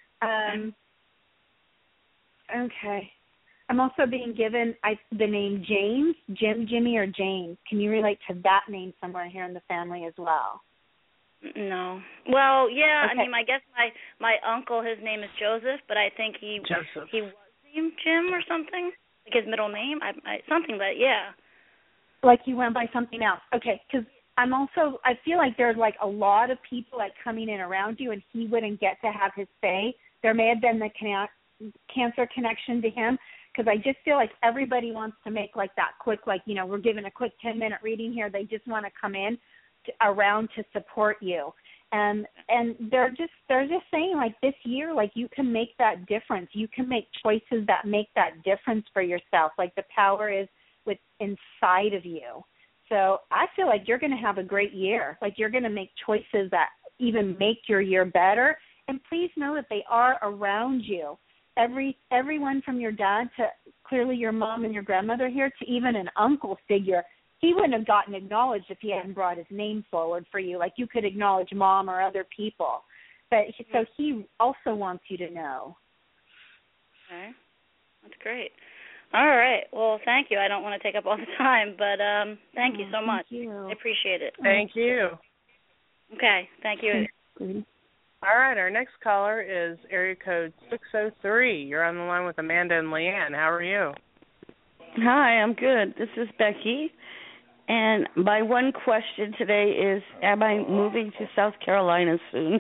Okay. I'm also being given the name James, Jim, Jimmy, or James. Can you relate to that name somewhere here in the family as well? No. Well, yeah, Okay. I mean, I guess my uncle, his name is Joseph, but I think he was named Jim or something, like his middle name, something, but yeah. Like he went by something else. Okay, because I feel like there's like a lot of people like coming in around you, and he wouldn't get to have his say. There may have been the cancer connection to him, because I just feel like everybody wants to make like that quick, like, you know, we're giving a quick 10-minute reading here. They just want to come in around to support you. And they're just saying, like, this year, like, you can make that difference. You can make choices that make that difference for yourself. Like, the power is inside of you. So I feel like you're going to have a great year. Like, you're going to make choices that even make your year better. And please know that they are around you. Everyone from your dad to clearly your mom and your grandmother here to even an uncle figure, he wouldn't have gotten acknowledged if he hadn't brought his name forward for you. Like, you could acknowledge mom or other people. But so he also wants you to know. Okay. That's great. All right. Well, thank you. I don't want to take up all the time, but thank you so much. Thank you. I appreciate it. Thank you. Okay. Thank you. All right, our next caller is area code 603. You're on the line with Amanda and Leanne. How are you? Hi, I'm good. This is Becky. And my one question today is, am I moving to South Carolina soon?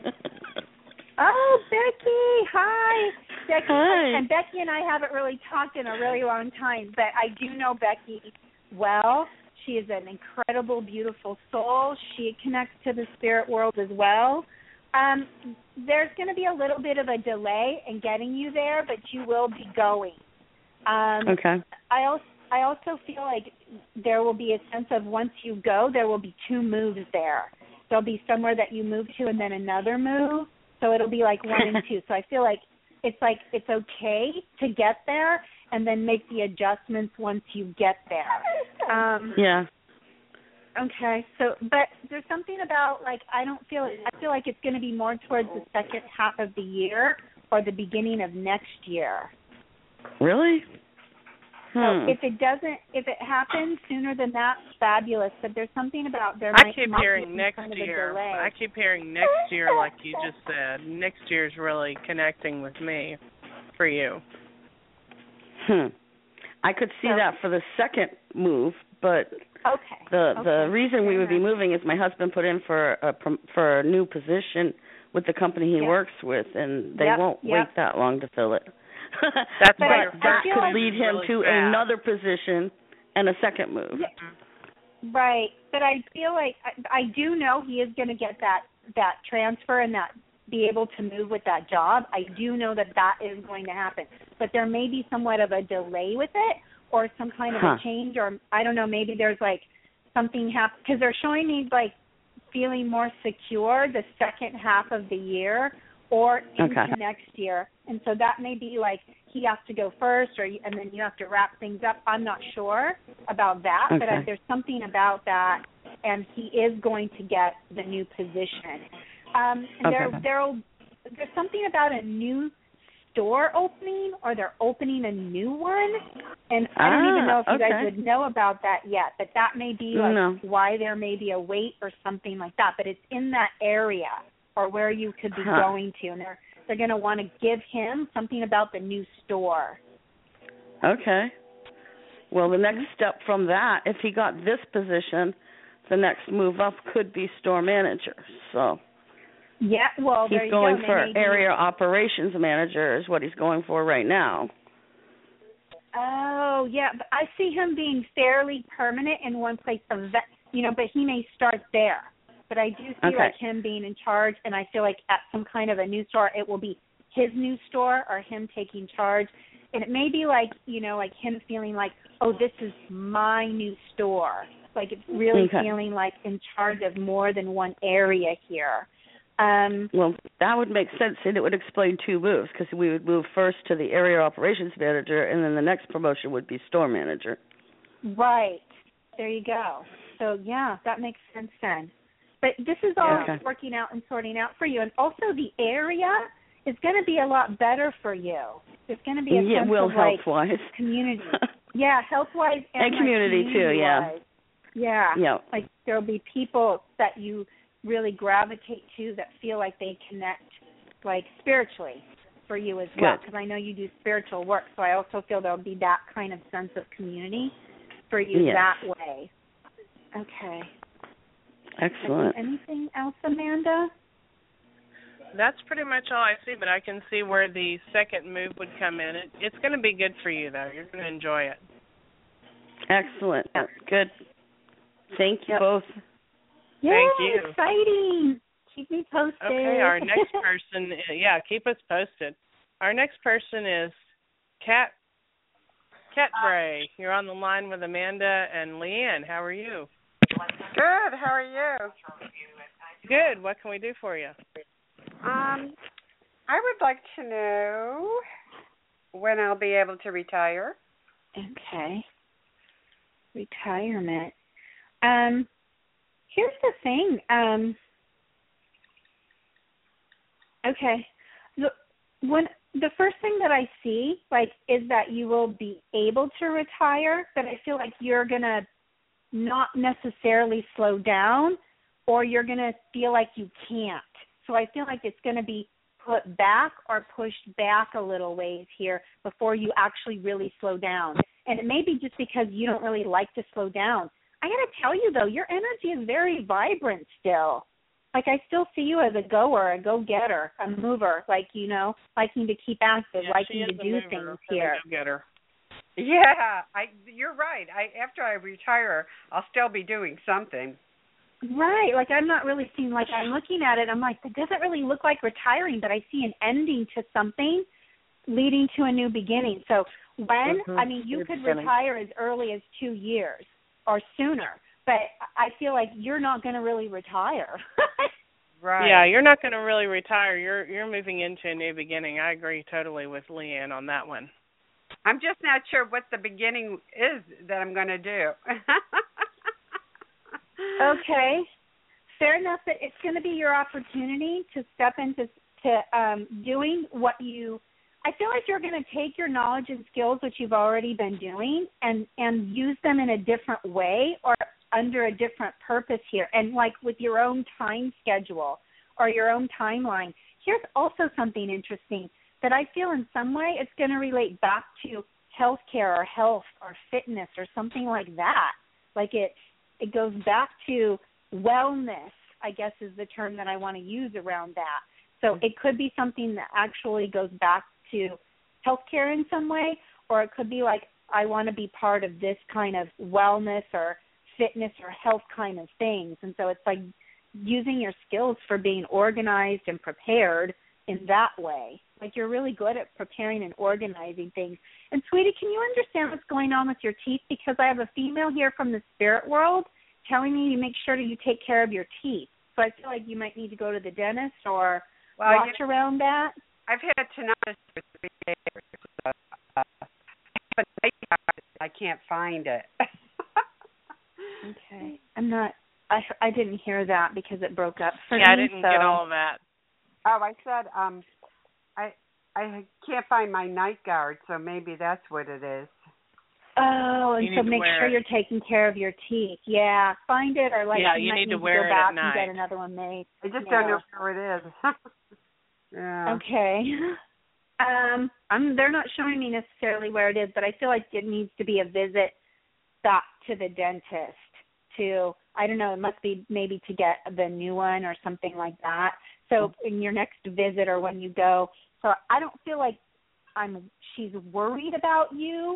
Oh, Becky. Hi. Becky. Hi. And Becky and I haven't really talked in a really long time, but I do know Becky well. She is an incredible, beautiful soul. She connects to the spirit world as well. There's going to be a little bit of a delay in getting you there, but you will be going. Okay. I also feel like there will be a sense of once you go, there will be two moves there. There'll be somewhere that you move to and then another move, so it'll be like 1 and 2. So I feel like it's okay to get there and then make the adjustments once you get there. Yeah. Okay, but there's something about, like, I feel like it's going to be more towards the second half of the year or the beginning of next year. Really? So if it happens sooner than that, fabulous. But there's something about I keep hearing next year. I keep hearing next year, like you just said. Next year's really connecting with me for you. I could see that for the second move, but the reason we would be moving is my husband put in for a new position with the company he works with, and they won't wait that long to fill it. That's but why that could lead him really to fast. another position and a second move. Right, but I feel like I do know he is going to get that transfer and that be able to move with that job. I do know that is going to happen, but there may be somewhat of a delay with it or some kind of a change, or I don't know, maybe there's like something happen because they're showing me like feeling more secure the second half of the year or into next year. And so that may be like he has to go first and then you have to wrap things up. I'm not sure about that, but there's something about that, and he is going to get the new position. There's something about a new store opening, or they're opening a new one, and I don't even know if you guys would know about that yet, but that may be like why there may be a wait or something like that, but it's in that area or where you could be going to, and they're going to want to give him something about the new store. Okay. Well, the next step from that, if he got this position, the next move up could be store manager. So yeah, well, he's going for area operations manager is what he's going for right now. Oh, yeah, but I see him being fairly permanent in one place, but he may start there. but I do see like him being in charge, and I feel like at some kind of a new store, it will be his new store or him taking charge. And it may be like, you know, like him feeling like, oh, this is my new store. Like it's really feeling like in charge of more than one area here. Well, that would make sense, and it would explain 2 moves, because we would move first to the area operations manager, and then the next promotion would be store manager. Right. There you go. So, yeah, that makes sense then. But this is all working out and sorting out for you. And also the area is going to be a lot better for you. There's going to be a sense of, like, health-wise. Community. Yeah, health-wise and community, too, Yeah. Like there will be people that you really gravitate to that feel like they connect, like, spiritually for you as well. Because I know you do spiritual work, so I also feel there will be that kind of sense of community for you that way. Okay. Excellent. Anything else, Amanda? That's pretty much all I see, but I can see where the second move would come in. It's going to be good for you, though. You're going to enjoy it. Excellent. Good. Thank you both. Thank you. Exciting. Keep me posted. Okay, our next person, keep us posted. Our next person is Kat Bray. You're on the line with Amanda and Leanne. How are you? Good. How are you? Good. What can we do for you? I would like to know when I'll be able to retire. Okay. Retirement. Here's the thing. Okay. The first thing that I see, like, is that you will be able to retire, but I feel like you're going to not necessarily slow down, or you're going to feel like you can't. So I feel like it's going to be put back or pushed back a little ways here before you actually really slow down. And it may be just because you don't really like to slow down. I got to tell you, though, your energy is very vibrant still. Like, I still see you as a goer, a go-getter, a mover, like, you know, liking to keep active, liking to do things here. Go-getter. Yeah, you're right. After I retire, I'll still be doing something. Right. Like, I'm not really seeing, like, I'm looking at it, I'm like, it doesn't really look like retiring, but I see an ending to something leading to a new beginning. So when, I mean, you could retire as early as 2 years or sooner, but I feel like you're not going to really retire. Right. Yeah, you're not going to really retire. You're moving into a new beginning. I agree totally with Leanne on that one. I'm just not sure what the beginning is that I'm going to do. Okay. Fair enough that it's going to be your opportunity to step into doing what you – I feel like you're going to take your knowledge and skills, which you've already been doing, and use them in a different way or under a different purpose here. And, like, with your own time schedule or your own timeline. Here's also something interesting that I feel in some way it's going to relate back to healthcare or health or fitness or something like that. Like it goes back to wellness, I guess is the term that I want to use around that. So it could be something that actually goes back to healthcare in some way, or it could be like, I want to be part of this kind of wellness or fitness or health kind of things. And so it's like using your skills for being organized and prepared in that way. Like you're really good at preparing and organizing things. And sweetie, can you understand what's going on with your teeth? Because I have a female here from the spirit world telling me to make sure that you take care of your teeth. So I feel like you might need to go to the dentist or watch around that. I've had tinnitus for 3 days. I can't find it. Okay. I didn't hear that because it broke up for me. Yeah, I didn't get all of that. Oh, I said I can't find my night guard, so maybe that's what it is. Oh, and so make sure you're taking care of your teeth. Yeah, find it or you might need to go back and get another one made. I just don't know where it is. Yeah. Okay. They're not showing me necessarily where it is, but I feel like it needs to be a visit back to the dentist to, I don't know, it must be maybe to get the new one or something like that. So in your next visit or when you go, so I don't feel like she's worried about you, but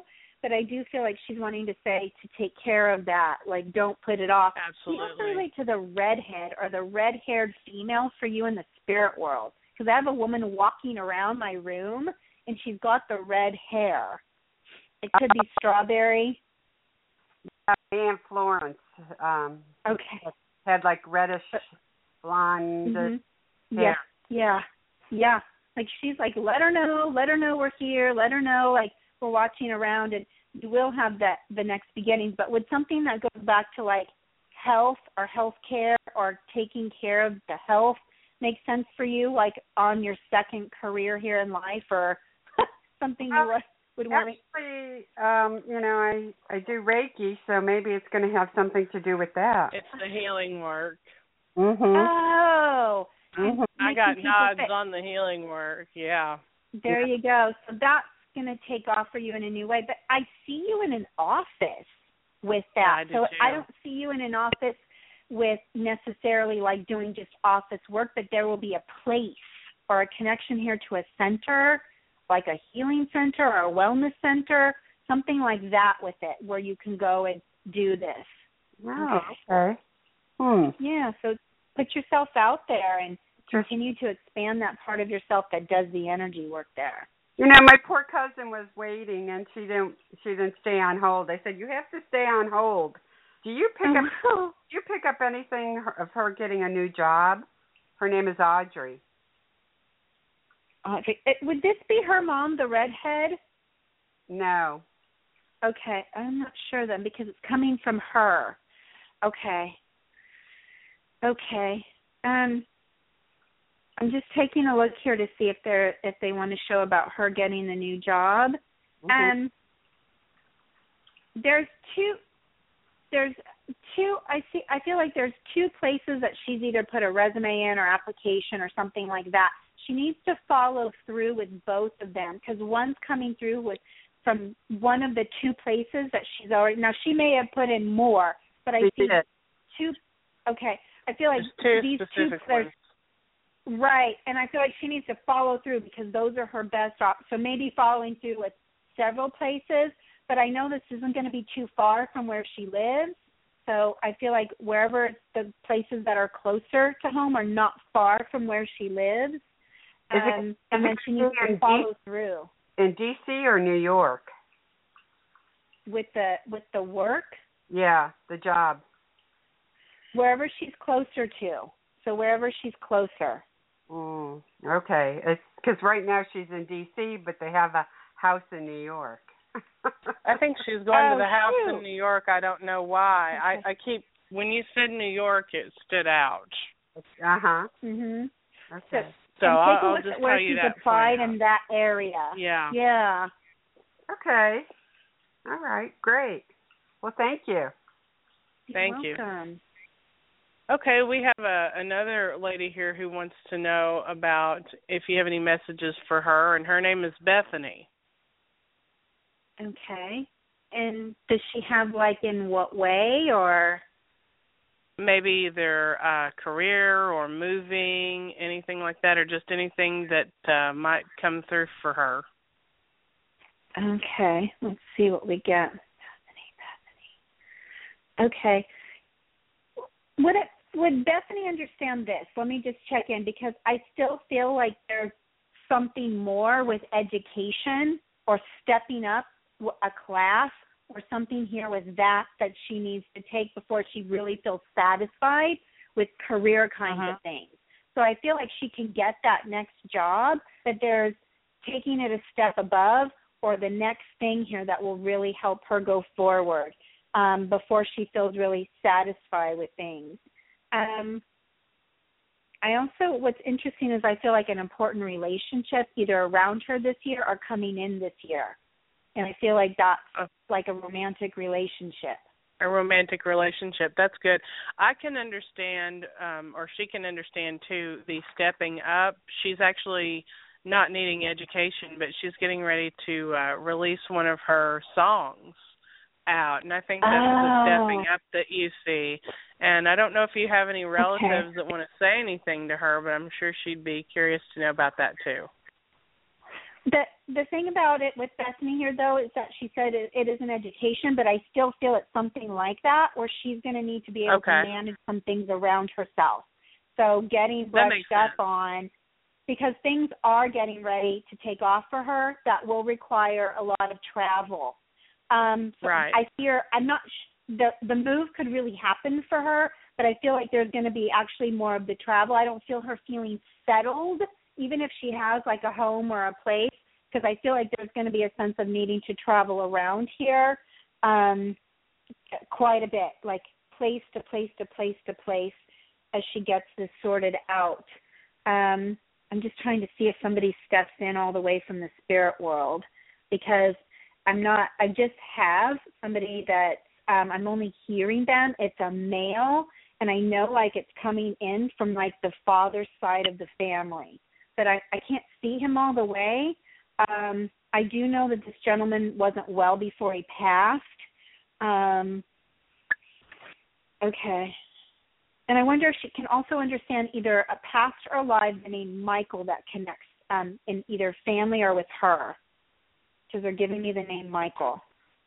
but I do feel like she's wanting to say to take care of that, like don't put it off. Absolutely. Do you also relate to the redhead or the red-haired female for you in the spirit world? Because I have a woman walking around my room, and she's got the red hair. It could be strawberry. Aunt Florence. Okay. Had like reddish blonde hair. Yeah. Like she's like, let her know we're here, let her know like we're watching around, and you will have the next beginnings. But would something that goes back to like health or health care or taking care of the health make sense for you, like on your second career here in life, or something you would want? Actually, I do Reiki, so maybe it's going to have something to do with that. It's the healing work. Mhm. Oh. Mm-hmm. I got nods on the healing work. Yeah. There you go. So that's going to take off for you in a new way. But I see you in an office with that. Yeah, I don't see you in an office with necessarily like doing just office work, but there will be a place or a connection here to a center, like a healing center or a wellness center, something like that with it, where you can go and do this. Wow. Okay. Yeah, so put yourself out there and continue to expand that part of yourself that does the energy work there. My poor cousin was waiting, and she didn't stay on hold. I said, you have to stay on hold. Do you pick up anything of her getting a new job? Her name is Audrey. Audrey. Would this be her mom, the redhead? No. Okay, I'm not sure then because it's coming from her. Okay. I'm just taking a look here to see if they want to show about her getting the new job. Mm-hmm. There's two. I feel like there's two places that she's either put a resume in or application or something like that. She needs to follow through with both of them because one's coming through from one of the two places that she's already. Now she may have put in more, but I see two. Okay, I feel like these two. Right, and I feel like she needs to follow through because those are her best options. So maybe following through with several places, but I know this isn't going to be too far from where she lives. So I feel like wherever the places that are closer to home are not far from where she lives, and then she needs to follow through. In D.C. or New York? With the work? Yeah, the job. Wherever she's closer to. So wherever she's closer. Okay. It's because right now she's in D.C., but they have a house in New York. I think she's going to the house in New York. I don't know why. Okay. I keep when you said New York, it stood out. Mhm. Okay. So I'll just tell where you she's that. Applied in that area. Yeah. Yeah. Okay. All right. Great. Well, thank you. Thank you. Welcome. Okay, we have another lady here who wants to know about if you have any messages for her, and her name is Bethany. Okay. And does she have, like, in what way, or? Maybe their career or moving, anything like that, or just anything that might come through for her. Okay. Let's see what we get. Bethany. Okay. Would Bethany understand this? Let me just check in because I still feel like there's something more with education or stepping up a class or something here with that she needs to take before she really feels satisfied with career kinds of things. So I feel like she can get that next job, but there's taking it a step above or the next thing here that will really help her go forward before she feels really satisfied with things. I also, what's interesting is I feel like an important relationship either around her this year or coming in this year. And I feel like that's like a romantic relationship. A romantic relationship. That's good. I can understand, or she can understand, too, the stepping up. She's actually not needing education, but she's getting ready to release one of her songs out. And I think that's the stepping up that you see. And I don't know if you have any relatives that want to say anything to her, but I'm sure she'd be curious to know about that, too. The thing about it with Bethany here, though, is that she said it is an education, but I still feel it's something like that where she's going to need to be able to manage some things around herself. So getting brushed up on, because things are getting ready to take off for her, that will require a lot of travel. Right. I fear, I'm not, the move could really happen for her, but I feel like there's going to be actually more of the travel. I don't feel her feeling settled, even if she has like a home or a place, because I feel like there's going to be a sense of needing to travel around here quite a bit, like place to place to place to place as she gets this sorted out. I'm just trying to see if somebody steps in all the way from the spirit world, because I just have somebody that I'm only hearing them. It's a male, and I know like it's coming in from like the father's side of the family, but I can't see him all the way. I do know that this gentleman wasn't well before he passed. Okay. And I wonder if she can also understand either a past or alive the name Michael that connects in either family or with her, because they're giving me the name Michael.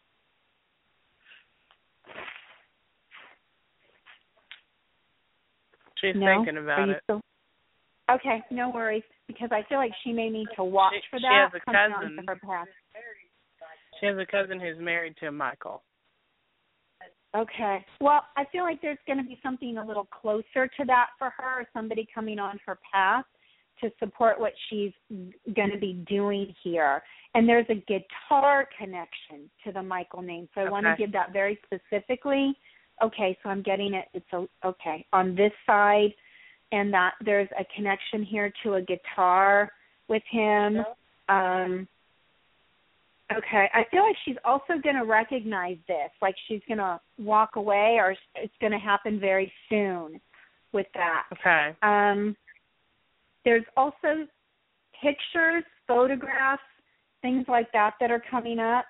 She's thinking about it. Okay, no worries, because I feel like she may need to watch for that. She has a cousin. She has a cousin who's married to Michael. Okay. Well, I feel like there's going to be something a little closer to that for her, somebody coming on her path to support what she's going to be doing here. And there's a guitar connection to the Michael name, so I want to give that very specifically. Okay, so I'm getting it. It's on this side, and that there's a connection here to a guitar with him. Okay, I feel like she's also going to recognize this, like she's going to walk away, or it's going to happen very soon with that. Okay. There's also pictures, photographs, things like that are coming up.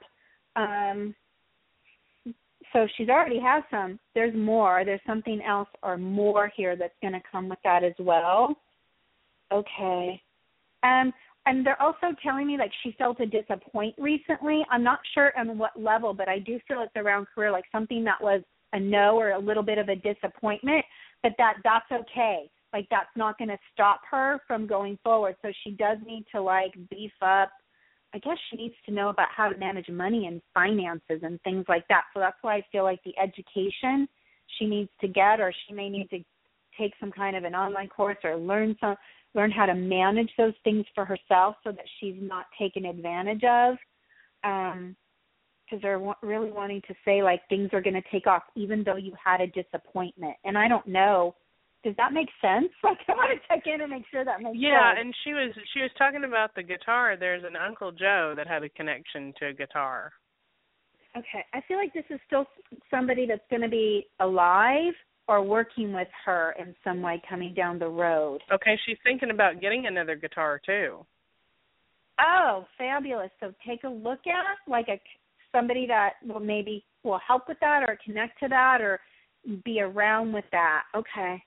So she's already has some. There's more. There's something else or more here that's going to come with that as well. Okay. And they're also telling me like she felt a disappointment recently. I'm not sure on what level, but I do feel it's around career, like something that was a no or a little bit of a disappointment, but that's okay. Like that's not going to stop her from going forward. So she does need to like beef up. I guess she needs to know about how to manage money and finances and things like that. So that's why I feel like the education she needs to get, or she may need to take some kind of an online course or learn how to manage those things for herself so that she's not taken advantage of. Because they're really wanting to say, like, things are going to take off even though you had a disappointment. And I don't know. Does that make sense? Like, I want to check in and make sure that makes sense. Yeah, and she was talking about the guitar. There's an Uncle Joe that had a connection to a guitar. Okay. I feel like this is still somebody that's going to be alive or working with her in some way coming down the road. Okay, she's thinking about getting another guitar, too. Oh, fabulous. So take a look at, like, somebody that will help with that or connect to that or be around with that. Okay.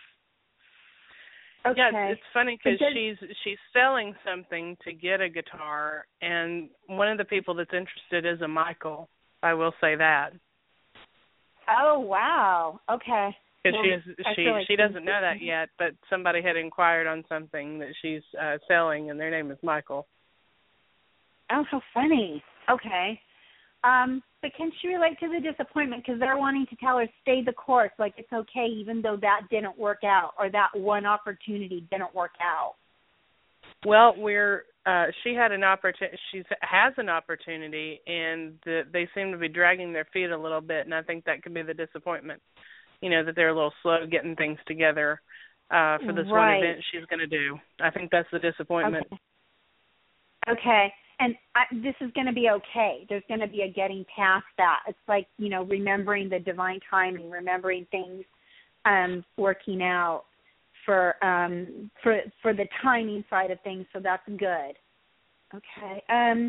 Okay. Yeah, it's funny because she's selling something to get a guitar, and one of the people that's interested is a Michael. I will say that. Oh, wow. Okay. Because she doesn't know that yet, but somebody had inquired on something that she's selling, and their name is Michael. Oh, how funny. Okay. But can she relate to the disappointment? Because they're wanting to tell her, stay the course, like it's okay even though that didn't work out or that one opportunity didn't work out. Well, she had an opportunity. She has an opportunity, and they seem to be dragging their feet a little bit, and I think that could be the disappointment. You know, that they're a little slow getting things together for this one event she's going to do. I think that's the disappointment. Okay. And this is going to be okay. There's going to be a getting past that. It's like, you know, remembering the divine timing, remembering things working out for the timing side of things. So that's good. Okay.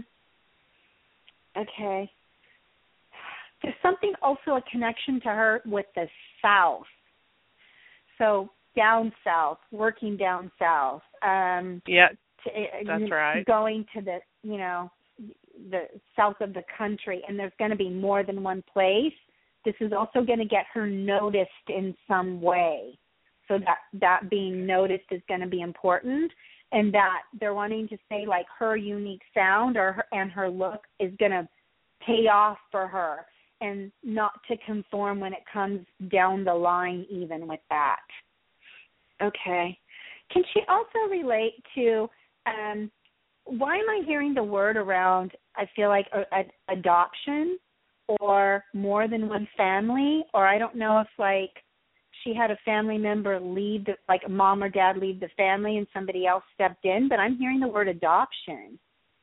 Okay. There's something also a connection to her with the South. So down south, working down south. Yeah. That's right. Going to the, the south of the country, and there's going to be more than one place. This is also going to get her noticed in some way. So that being noticed is going to be important, and that they're wanting to say like her unique sound and her look is going to pay off for her, and not to conform when it comes down the line even with that. Okay. Can she also relate to, why am I hearing the word around, I feel like adoption or more than one family, or I don't know if like she had a family member leave, like a mom or dad leave the family and somebody else stepped in, but I'm hearing the word adoption.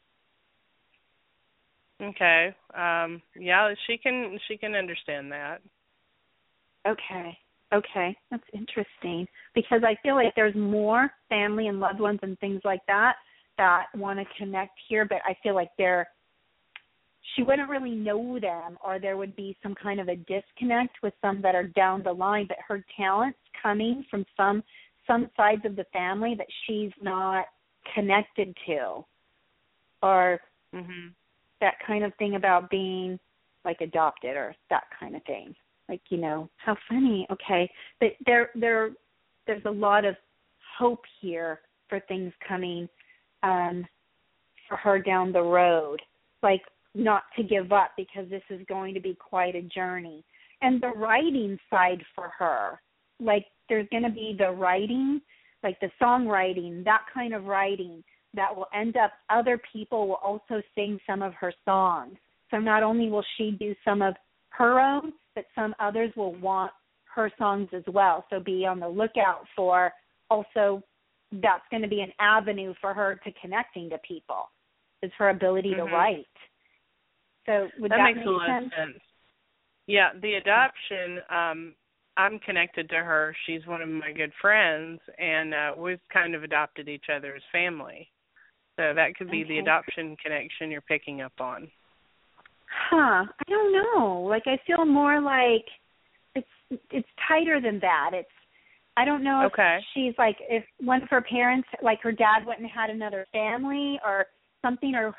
Okay. Yeah, she can understand that. Okay. That's interesting, because I feel like there's more family and loved ones and things like that want to connect here, but I feel like she wouldn't really know them, or there would be some kind of a disconnect with some that are down the line, but her talent's coming from some sides of the family that she's not connected to, or that kind of thing about being like adopted or that kind of thing. Like, how funny. Okay. But there's a lot of hope here for things coming for her down the road. Like, not to give up, because this is going to be quite a journey. And the writing side for her, like there's going to be the writing, like the songwriting, that kind of writing that will end up, other people will also sing some of her songs. So not only will she do some of her own, but some others will want her songs as well. So be on the lookout for also, that's going to be an avenue for her to connecting to people, is her ability to write. So would that makes a lot of sense. Yeah, the adoption, I'm connected to her. She's one of my good friends, and we've kind of adopted each other as family. So that could be the adoption connection you're picking up on. I don't know. Like, I feel more like it's tighter than that. I don't know if she's like, if one of her parents, like her dad wouldn't have had another family or something, or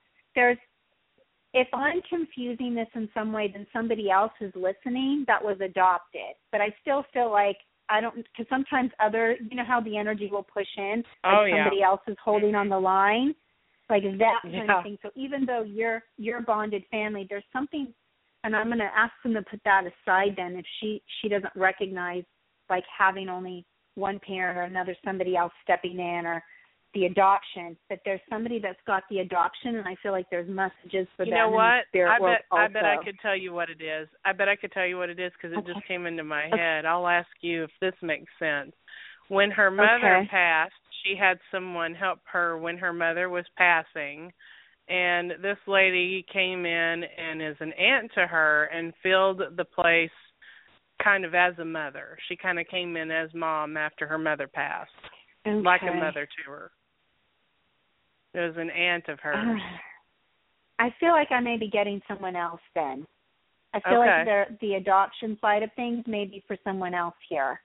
if I'm confusing this in some way, then somebody else is listening that was adopted. But I still feel like because sometimes how the energy will push in, like somebody else is holding on the line, like that kind of thing. So even though you're bonded family, there's something, and I'm going to ask them to put that aside then, if she doesn't recognize like having only one parent or somebody else stepping in, or the adoption, but there's somebody that's got the adoption, and I feel like there's messages for them. You know what? In the spirit world I bet I could tell you what it is. Because it just came into my head. I'll ask you if this makes sense. When her mother passed, she had someone help her when her mother was passing, and this lady came in and is an aunt to her and filled the place kind of as a mother. She kind of came in as mom after her mother passed, like a mother to her. It was an aunt of hers. I feel like I may be getting someone else then. I feel like the adoption side of things may be for someone else here.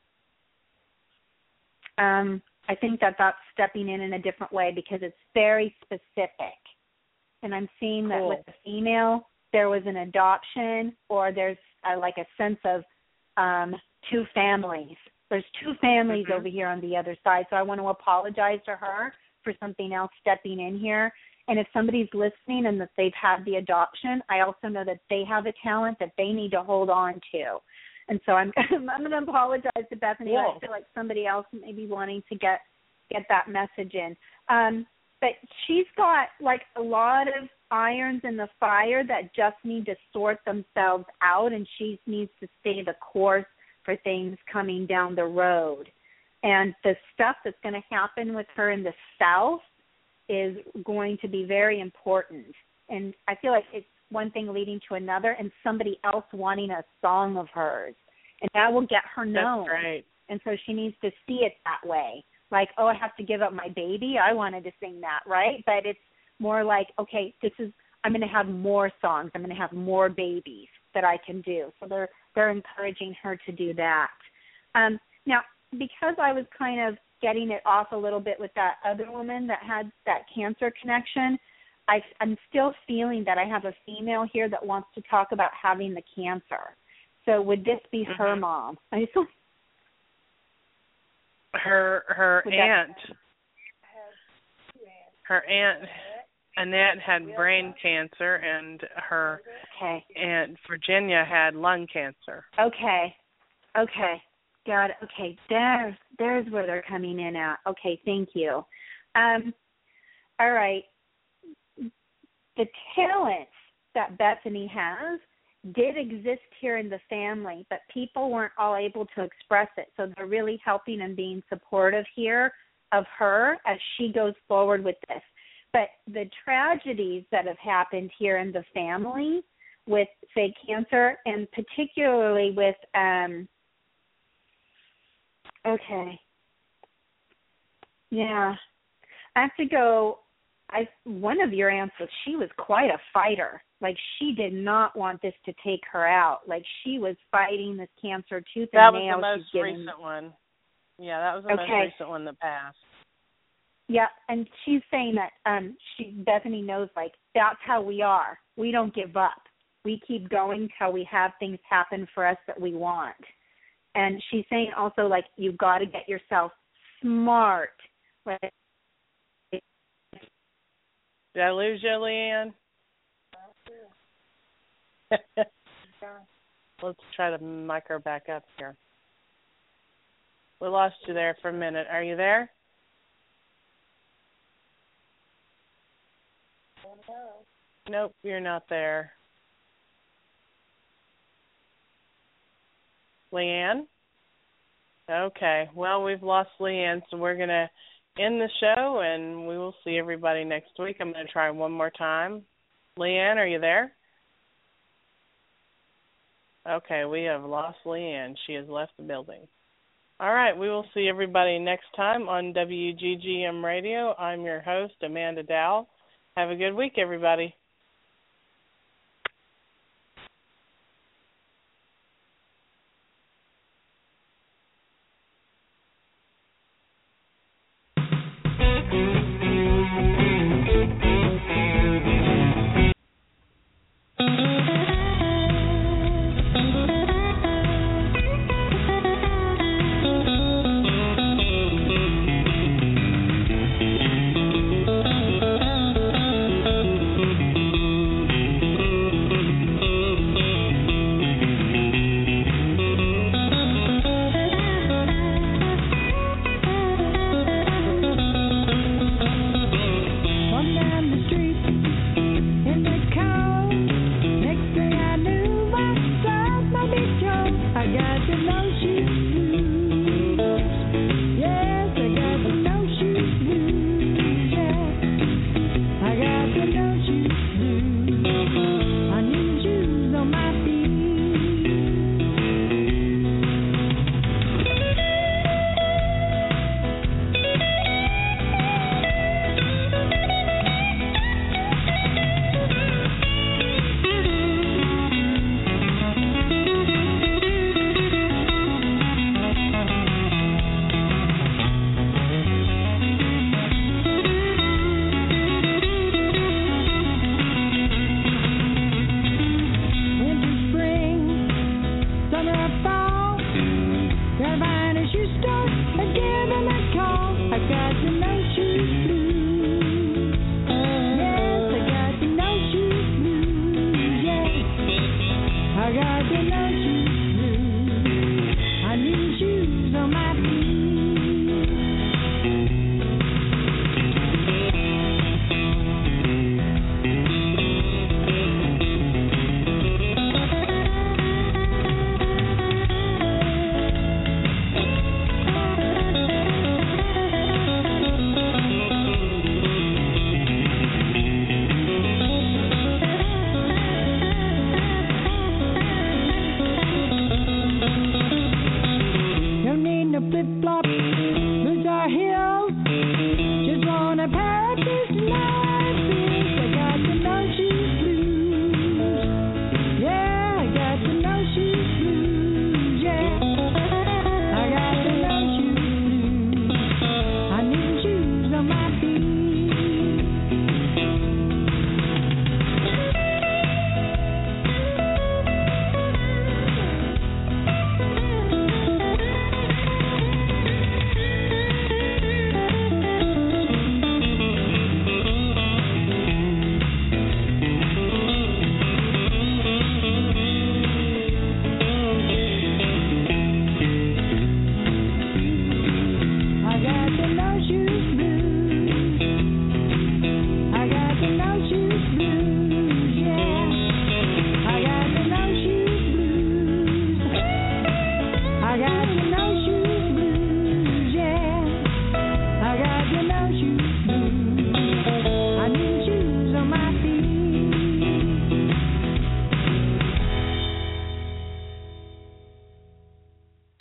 I think that's stepping in a different way, because it's very specific. And I'm seeing that with the female, there was an adoption, or there's like a sense of two families. There's two families over here on the other side. So I want to apologize to her for something else stepping in here. And if somebody's listening and that they've had the adoption, I also know that they have a talent that they need to hold on to. And so I'm going to apologize to Bethany. Cool. I feel like somebody else may be wanting to get that message in. But she's got like a lot of irons in the fire that just need to sort themselves out, and she needs to stay the course for things coming down the road. And the stuff that's going to happen with her in the South is going to be very important. And I feel like it's one thing leading to another, and somebody else wanting a song of hers. And that will get her known. That's right. And so she needs to see it that way. Like, I have to give up my baby. I wanted to sing that, right? But it's more like, okay, I'm going to have more songs. I'm going to have more babies that I can do. So they're encouraging her to do that. Now, because I was kind of getting it off a little bit with that other woman that had that cancer connection, I'm still feeling that I have a female here that wants to talk about having the cancer. So would this be her mom? Her aunt. Her aunt Annette had brain cancer, and her aunt Virginia had lung cancer. Okay. Got it. Okay, there's where they're coming in at. Okay, thank you. All right. The talents that Bethany has did exist here in the family, but people weren't all able to express it. So they're really helping and being supportive here of her as she goes forward with this. But the tragedies that have happened here in the family with, say, cancer, and particularly with, I have to go. One of your aunts she was quite a fighter. Like, she did not want this to take her out. Like, she was fighting this cancer tooth and nail. That was the most recent one. Yeah, that was the most recent one that passed. Yeah, and she's saying that Bethany knows, like, that's how we are. We don't give up. We keep going till we have things happen for us that we want. And she's saying also, like, you've got to get yourself smart. Like, did I lose you, Leanne? Let's try to mic her back up here. We lost you there for a minute. Are you there? Nope, you're not there. Leanne? Okay, well, we've lost Leanne, so we're going to end the show, and we will see everybody next week. I'm going to try one more time. Leanne, are you there? Okay, we have lost Leanne. She has left the building. All right, we will see everybody next time on WGGM Radio. I'm your host, Amanda Dowell. Have a good week, everybody.